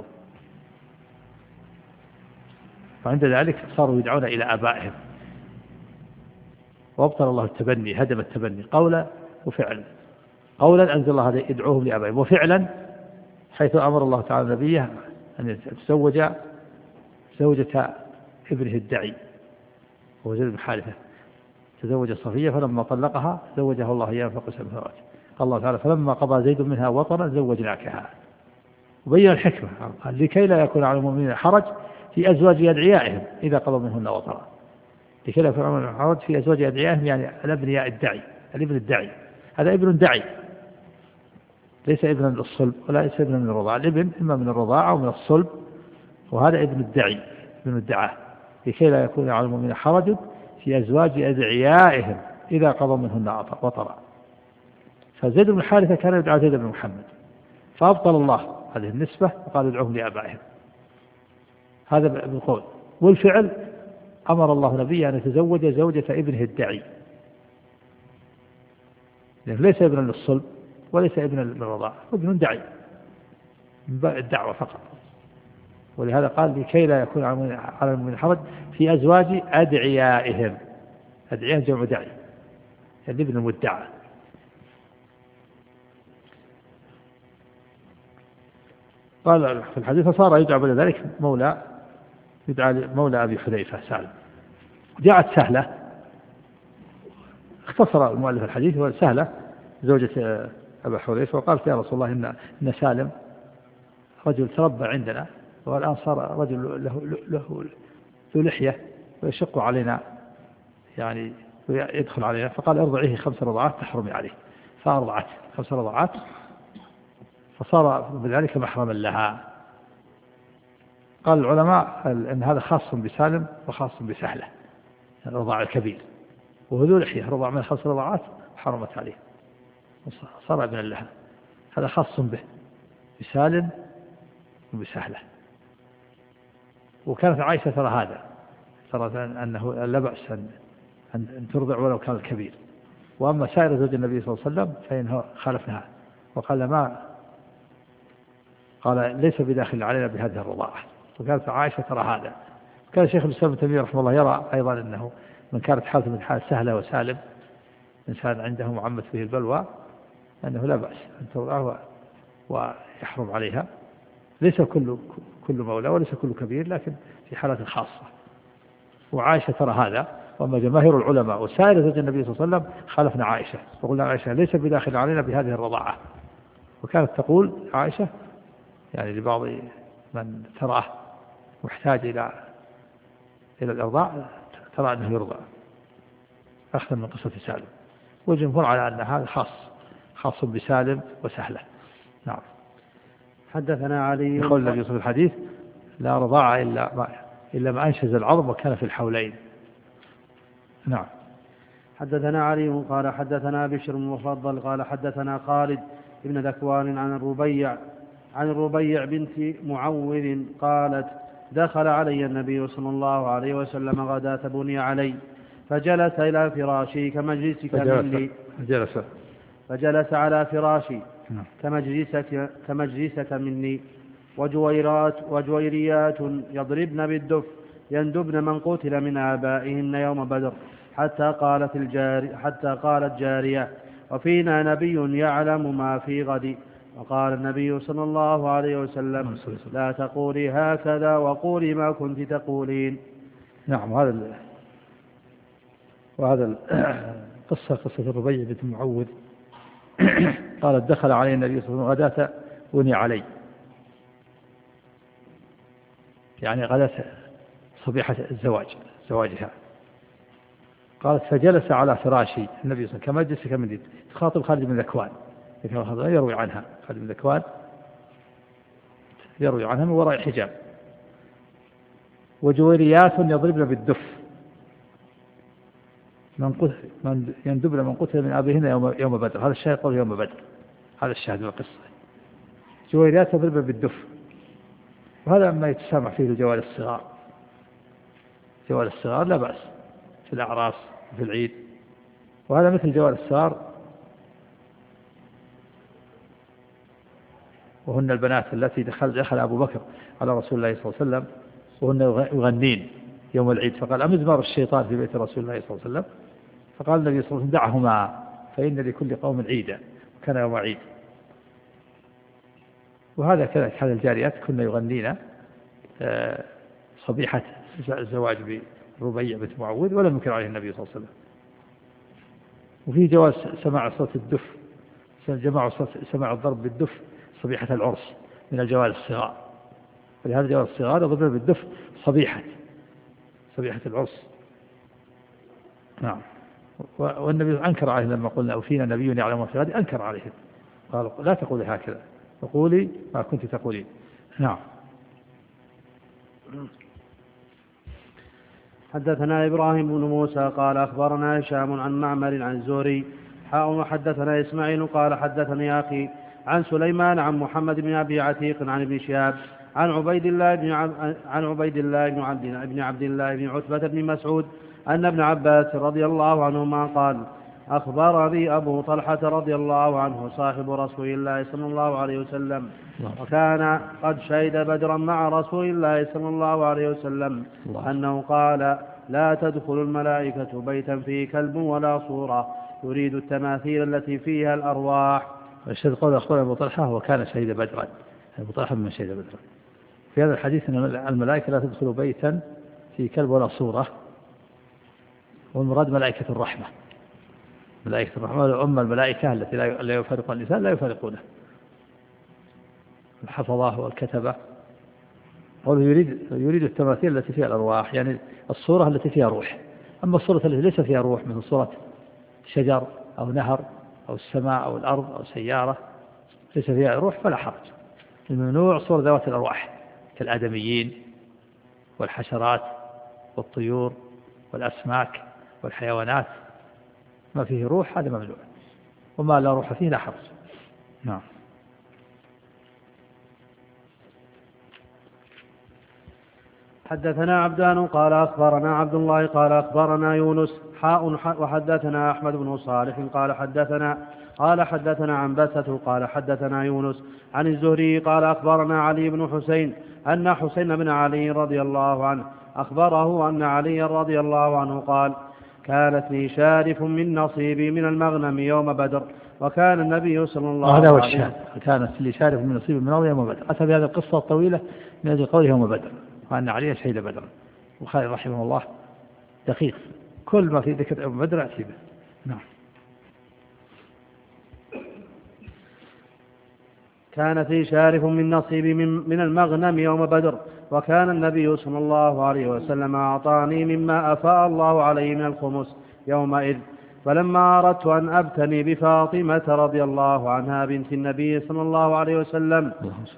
فعند ذلك صاروا يدعون إلى آبائهم، وابطل الله التبني، هدم التبني قولا وفعلا. قولا أنزل الله هذا ادعوهم لآبائهم، وفعلا حيث أمر الله تعالى نبيه أن يتزوج زوجة ابنه الدعي وهو زيد بن حارثة، تزوج صفية فلما طلقها زوجها الله إياها فقسم الزواج. قال الله تعالى فلما قضى زيد منها وطرا زوجناكها، وبين الحكمة قال لكي لا يكون على المؤمنين حرج في أزواج أدعيائهم إذا قضوا منهن وطرا، لكي لا يكون على المؤمنين حرج في أزواج أدعيائهم يعني الأبنياء الدعي، الابن الدعي هذا ابن دعي ليس ابنا للصلب ولا ليس ابنا من الرضاعة، الابن إما من الرضاعة أو من الصلب، وهذا ابن الدعي ابن الدعاء، لكي لا يكون على المؤمنين حرج في أزواج أدعيائهم إذا قضوا منهن وطرا. فزيد بن حارثة كان يدعى زيد بن محمد، فأبطل الله هذه النسبة وقال ادعوهم لآبائهم، هذا بالقول. والفعل أمر الله نبيه أن يتزوج زوجة ابنه الدعي، لأنه ليس ابنا للصلب وليس ابنا للرضاعة، ابن دعي من باب الدعوة فقط، ولهذا قال لكي لا يكون على المؤمنين حرج في أزواج أدعيائهم، أدعيائهم جمع دعي يعني ابن المدعى. قال في الحديث فصار يدعى بعد ذلك مولى يدعى مولى أبي حذيفة سالم. جاءت سهلة، اختصر المؤلف الحديث وسهلة زوجة أبي حذيفة، وقالت يا رسول الله إن, إن سالم رجل تربى عندنا والآن صار رجل له, له, له لحية ويشق علينا يعني ويدخل علينا، فقال ارضعيه خمس رضعات تحرمي عليه، فأرضعت خمس رضعات فصار بذلك محرما لها. قال العلماء أن هذا خاص بسالم وخاص بسهلة الرضاع الكبير، وهذو لحية رضع من خمس رضعات حرمت عليه صار ابنا لها، هذا خاص به بسالم وبسهلة. وكانت عائشة ترى هذا، ترى أنه لا بأس أن ترضع ولو كان الكبير، وأما سائر زوج النبي صلى الله عليه وسلم فإنه خالفناها وقال ما قال ليس بداخل علينا بهذه الرضاعة، وكانت عائشة ترى هذا. كان شيخ الإسلام ابن تيمية رحمه الله يرى أيضا أنه من كانت حالته من حال سهلة وسالم إنسان عنده معمت به البلوى أنه لا بأس أن ترضعه ويحرم عليها، ليس كل كل مولى وليس كل كبير، لكن في حالات خاصة. وعائشة ترى هذا، وأما جماهير العلماء وسائر زوج النبي صلى الله عليه وسلم خالفنا عائشة وقلنا عائشة ليس بداخل علينا بهذه الرضاعة. وكانت تقول عائشة يعني لبعض من تراه محتاج إلى إلى الإرضاع ترى أنه يرضع أخذا من قصة سالم، والجمهور على أن هذا خاص خاص بسالم وسهلة. نعم. حدثنا علي يقول النبي صلى الله عليه وسلم الحديث لا رضاعة إلا ما إلا ما أنشز العظم وكان في الحولين. نعم. حدثنا علي قال حدثنا بشر بن المفضل قال حدثنا خالد ابن ذكوان عن الربيع عن الربيع بنت معوذ قالت دخل علي النبي صلى الله عليه وسلم غداة بني علي فجلس إلى فراشي كمجلسك مني فجلس, فجلس على فراشي كمجلسك, كمجلسك مني وجويرات وجويريات يضربن بالدف يندبن من قتل من آبائهن يوم بدر حتى قالت, الجاري حتى قالت جارية وفينا نبي يعلم ما في غد. وقال النبي صلى الله عليه وسلم لا تقولي هكذا وقولي ما كنت تقولين. نعم. هذا وهذا قصة قصة الربيع بنت معوذ قالت دخل علي النبي صلى الله عليه وسلم غداة بني علي، يعني غداة صبيحة الزواج زواجها. قالت فجلس على فراشي النبي صلى الله عليه وسلم كمجلس كمن تخاطب خالد بن ذكوان يروي عنها، خالد بن ذكوان يروي عنها من وراء الحجاب. وجويريات يضربن بالدف من قتل من يندبن من قتل من آبائهن يوم يوم بدر، هذا الشاهد قول يوم بدر، هذا الشاهد من القصة. جويريات يضربن بالدف، وهذا ما يتسامح فيه الجوال الصغار، جوال الصغار لا بأس في الأعراس في العيد، وهذا مثل جوال الصغار وهن البنات التي دخل دخل أبو بكر على رسول الله صلى الله عليه وسلم وهن يغنين يوم العيد، فقال أمزمار الشيطان في بيت رسول الله صلى الله عليه وسلم، فقال النبي صلى الله عليه وسلم دعهما فإن لكل قوم عيدا. كان يوم عيد. وهذا كذلك هذا الجاريات كنا يغنين صبيحة الزواج بربيع بنت معوذ ولم ينكر عليه النبي صلى الله عليه وسلم. وفي جواز سماع صوت الدف، جماع سماع الضرب بالدف صبيحة العرس من الجواز الصغار، ولهذا جواز الصغار يضرب بالدف صبيحة صبيحة العرس. نعم. والنبي أنكر عليه لما قلنا أو فينا نبي يعلم ما في غد، أنكر عليه قال لا تقولي هكذا، وقولي ما كنت تقولين. نعم. حدثنا إبراهيم بن موسى قال أخبرنا هشام عن معمر عن زهري حاء وحدثنا إسماعيل قال حدثني أخي عن سليمان عن محمد بن أبي عتيق عن ابن شهاب عن عبيد الله بن عب... عن عبيد الله بن عبد بن عبد الله بن عتبة بن مسعود أن ابن عباس رضي الله عنهما قال أخبرني أبو طلحة رضي الله عنه صاحب رسول الله صلى الله عليه وسلم وكان قد شهد بدرا مع رسول الله صلى الله عليه وسلم أنه قال لا تدخل الملائكة بيتا فيه كلب ولا صورة يريد التماثيل التي فيها الأرواح. الشهد قول أخبر أبو طلحة وكان شهد بدرا، أبو طلحة من شهد بدرا. في هذا الحديث أن الملائكة لا تدخل بيتا فيه كلب ولا صورة، والمراد ملائكة الرحمة، ملائكة الرحمة أم الملائكة التي لا يفارق الإنسان لا يفارقونه، الحفظة والكتبة. قوله يريد يريد التماثيل التي فيها الأرواح، يعني الصورة التي فيها روح. أما الصورة التي ليس فيها روح مثل صورة شجر أو نهر أو السماء أو الأرض أو سيارة ليس فيها روح فلا حرج. الممنوع صور ذوات الأرواح كالآدميين والحشرات والطيور والأسماك والحيوانات، ما فيه روح هذا ممنوع، وما لا روح فيه لا حرج. نعم. حدثنا عبدان قال أخبرنا عبد الله قال أخبرنا يونس حاء وحدثنا أحمد بن صالح قال حدثنا قال حدثنا عنبسة قال حدثنا يونس عن الزهري قال أخبرنا علي بن حسين أن حسين بن علي رضي الله عنه أخبره أن علي رضي الله عنه قال كانت لي شارف من نصيبي من المغنم يوم بدر وكان النبي صلى الله عليه وسلم هذا هو كانت لي شارف من نصيبي من المغنم يوم بدر. أتى بهذه القصة الطويلة من أجل قوله يوم بدر وأن علي شهد بدر. وخالد رحمه الله دقيق، كل ما في ذكر يوم بدر أتي به. نعم. كانت لي شارف من نصيبي من المغنم يوم بدر وكان النبي صلى الله عليه وسلم أعطاني مما أفاء الله عليه من الخمس يومئذ. فلما أردت أن أبتني بفاطمة رضي الله عنها بنت النبي صلى الله عليه وسلم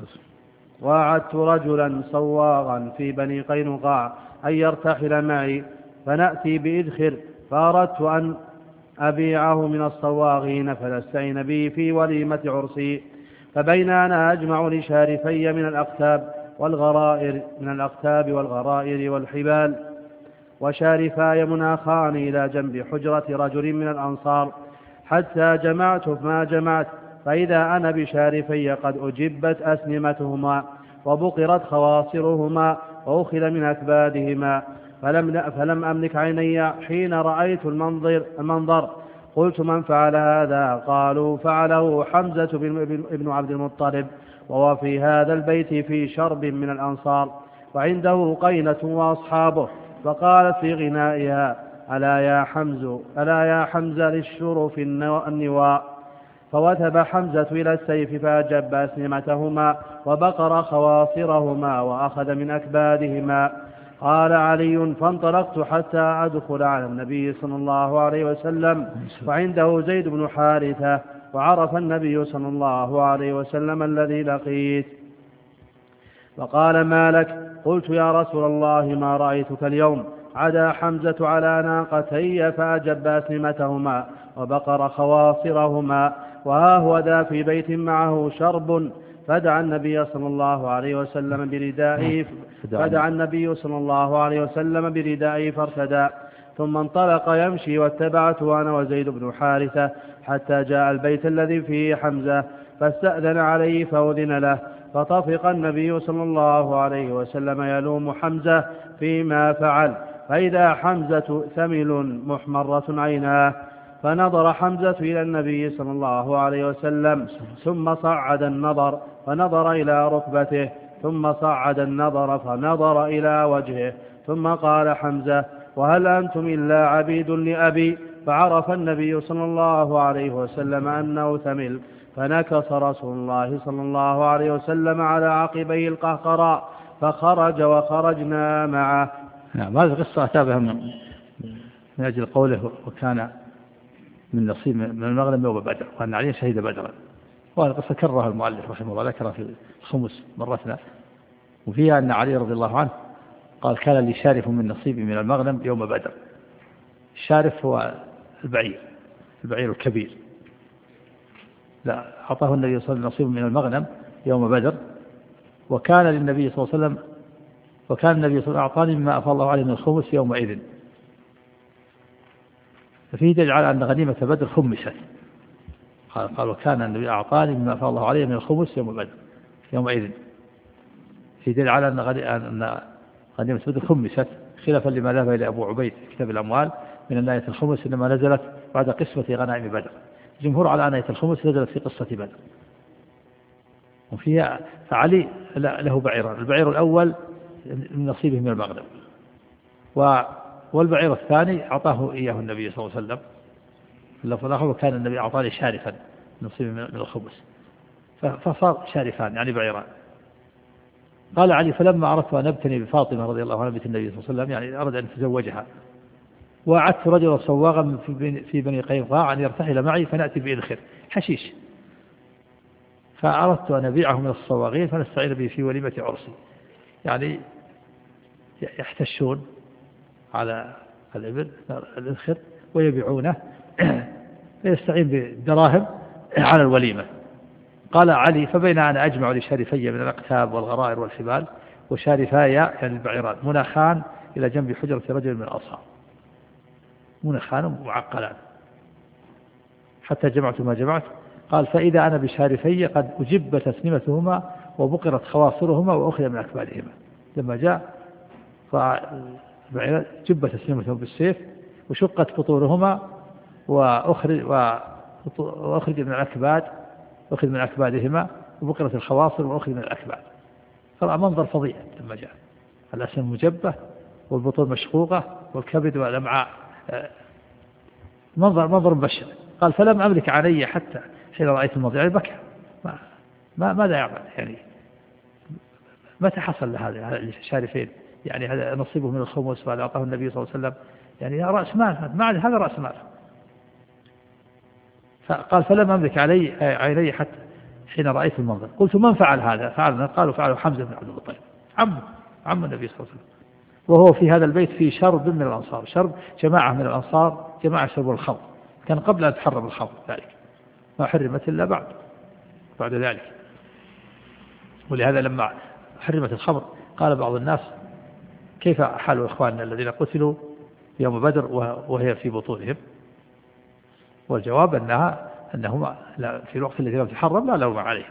وأعدت رجلا صواغا في بني قينقاع أن يرتحل معي فنأتي بإذخر، فأردت أن أبيعه من الصواغين فنستعين به في وليمة عرسي. فبين أنا أجمع لشارفي من الأقتاب والغرائر من الأقتاب والغرائر والحبال وشارفاي مناخان إلى جنب حجرة رجل من الأنصار حتى جمعت ما جمعت، فإذا أنا بشارفي قد أجبت أسنمتهما وبقرت خواصرهما وأخذ من أكبادهما، فلم, فلم أملك عيني حين رأيت المنظر, المنظر قلت من فعل هذا؟ قالوا فعله حمزة بن عبد المطلب وهو في هذا البيت في شرب من الأنصار وعنده قينة وأصحابه. فقالت في غنائها ألا يا حمزة ألا يا حمزة للشرف النواء. فوثب حمزة إلى السيف فأجب أسنمتهما وبقر خواصرهما وأخذ من أكبادهما. قال علي فانطلقت حتى أدخل على النبي صلى الله عليه وسلم وعنده زيد بن حارثة، وعرف النبي صلى الله عليه وسلم الذي لقيت وقال ما لك؟ قلت يا رسول الله ما رأيتك اليوم. عدا حمزة على ناقتي فأجب أسنمتهما وبقر خواصرهما وها هو ذا في بيت معه شرب. فدعا النبي صلى الله عليه وسلم بردائه فدعا النبي صلى الله عليه وسلم بردائه فارتدى، ثم انطلق يمشي واتبعته أنا وزيد بن حارثة حتى جاء البيت الذي فيه حمزة فاستأذن عليه فأذن له. فطفق النبي صلى الله عليه وسلم يلوم حمزة فيما فعل، فإذا حمزة ثمل محمرة عيناه فنظر حمزة إلى النبي صلى الله عليه وسلم ثم صعد النظر فنظر إلى ركبته ثم صعد النظر فنظر إلى وجهه ثم قال حمزة وهل أنتم إلا عبيد لأبي؟ فعرف النبي صلى الله عليه وسلم أنه ثمل فنكص رسول الله صلى الله عليه وسلم على عقبيه القهقراء فخرج وخرجنا معه. نعم هذه القصة أتابها من, من أجل قوله وكان من نصيب من المغنم يوم بدر وأن عليه شهيد بدرا. وهذه القصة كررها المؤلف رحمه الله ذكرها في الخمس مرتنا وفيها أن علي رضي الله عنه قال كان لي شارف من نصيبي من المغنم يوم بدر. الشارف هو البعير البعير الكبير. لا أعطاه النبي صلى الله عليه وسلم نصيب من المغنم يوم بدر وكان للنبي صلى الله عليه وسلم وكان النبي صلى الله عليه وسلم أعطاني مما أفضل الله عليه من الخمس يومئذ. ففيه دليل على أن غنيمة بدر خمست. قال, قال وكان النبي أعطاني مما أفضل الله عليه من الخمس يوم بدر يومئذ. في دليل على أن غنيمة بدر خمست خلافا لما ذهب إلى أبو عبيد في كتاب الأموال من أن آية الخمس إنما نزلت بعد قسمة غنائم بدر. الجمهور على أن آية الخمس نزلت في قصة بدر. وفيها فعلي له بعيران البعير الأول من نصيبه من المغنم والبعير الثاني أعطاه إياه النبي صلى الله عليه وسلم. اللفظ الآخر وكان النبي أعطاني شارفا نصيبه من الخمس فصار شارفان يعني بعيران. قال علي فلما أردت أن أبتني بفاطمة رضي الله عنها بنت النبي صلى الله عليه وسلم يعني أرد أن يتزوجها وأعدت رجلا صواغا في بني قينقاع أن يرتحل معي فنأتي بإذخر حشيش فأردت أن أبيعه من الصواغين فنستعين به في وليمة عرسي. يعني يحتشون على الإبل الإذخر ويبيعونه فيستعين بالدراهم على الوليمة. قال علي فبين أنا أجمع لشارفي من الأقتاب والغرائر والحبال وشارفاي يعني البعيران مناخان إلى جنب حجرة رجل من الأنصار مناخان معقلان حتى جمعت ما جمعت. قال فإذا أنا بشارفي قد أجبت أسنمتهما وبقرت خواصرهما وأخذ من أكبادهما. لما جاء فالبعيران جبت أسنمتهما بالسيف وشقت بطورهما وأخرج, وأخرج من الأكباد أخذ من أكبادهما وبقرة الخواصر وأخذ من الأكباد. فرأى منظر فظيع لما جاء الأسنان مجبة والبطون مشقوقة والكبد والأمعاء منظر منظر مبشر. قال فلم أملك علي حتى حين رأيت المنظر يعني بكى ما ما ماذا يعمل يعني متى حصل لهذا الشارفين يعني هذا نصيبه من الخمس وهذا أعطاه النبي صلى الله عليه وسلم يعني رأس مال ما هذا رأس مال. فقال فلم أملك علي عيني حتى حين رأيت المنظر. قلت من فعل هذا؟ فعلنا قالوا فعله حمزة بن عبد المطلب عم عم النبي صلى الله عليه وسلم وهو في هذا البيت في شرب من الأنصار شرب جماعة من الأنصار جماعة شربوا الخمر كان قبل أن تحرم الخمر ذلك ما حرمت إلا بعد بعد ذلك. ولهذا لما حرمت الخمر قال بعض الناس كيف حال إخواننا الذين قتلوا يوم بدر وهي في بطونهم؟ والجواب أنها أنهم في الوقت الذي لم تحرم لا لوم عليهم.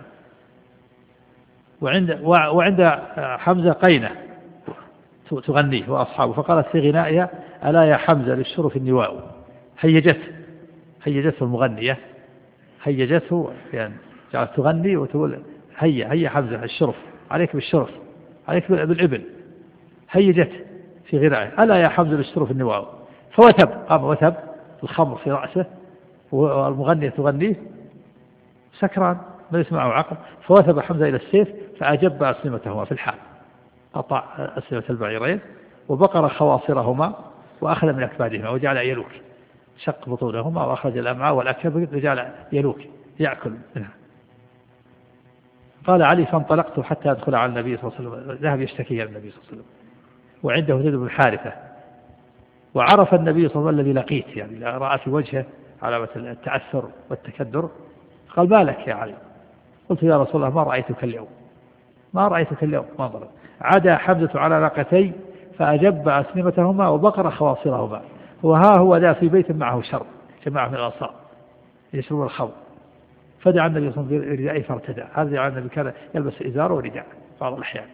وعند وعند حمزة قينة تغنيه وأصحابه فقالت في غنائها ألا يا حمزة للشرف النواء هيجته هيجته المغنية هيجته يعني جعلت تغني وتقول هيا هيا حمزة الشرف عليك بالشرف عليك بالإبل هيجته في غنائها ألا يا حمزة للشرف النواء فوثب قام وثب الخمر في رأسه والمغنية تغنيه سكران ما يسمعه عقل فوثب حمزة إلى السيف فأجب أسنمتهما في الحال قطع أسنمة البعيرين وبقر خواصرهما وأخذ من أكبادهما وجعل يلوك شق بطونهما وأخرج الأمعاء والأكباد وجعل يلوك يأكل منها. قال علي فانطلقت حتى أدخل على النبي صلى الله عليه وسلم ذهب يشتكي إلى النبي صلى الله عليه وسلم وعنده زيد بن حارثة وعرف النبي صلى الله عليه وسلم الذي لقيت يعني رأى في وجهه علامة التعثر والتكدر. قال ما لك يا علي؟ قلت يا رسول الله ما رأيتك اليوم ما رأيتك اليوم ما ضرب. عدا حمزة على ناقتي فأجب أسنمتهما وبقر خواصرهما وها هو ذا في بيت معه شرب جماعة من الأنصار يشرب الخمر فدعا النبي صلى الله عليه وسلم بردائه فارتدى. هذا النبي كان يلبس إزار ورداء بعض الأحيان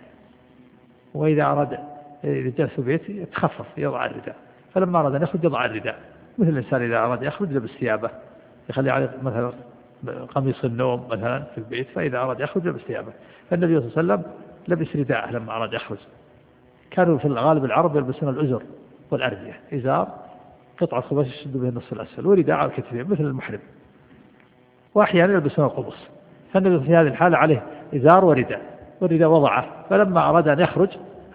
وإذا أراد الرجال في بيت يتخفف يضع الرداء فلما أراد أن يخرج يضع الرداء مثل الإنسان إذا أراد يخرج لبس ثيابه، يخلي عليه مثلا قميص النوم مثلا في البيت، فإذا أراد يخرج لبس ثيابه. فالنبي صلى الله عليه وسلم لبس رداءه لما أراد يخرج. كانوا في الغالب العرب يلبسون الأزر والأردية، إزار قطعة خبز يشد به النصف الأسفل، ورداء على الكتفين مثل المحرم، وأحيانا يلبسون القمص. فالنبي في هذه الحالة عليه إزار ورداء، والرداء وضعه، فلما أراد أن يخرج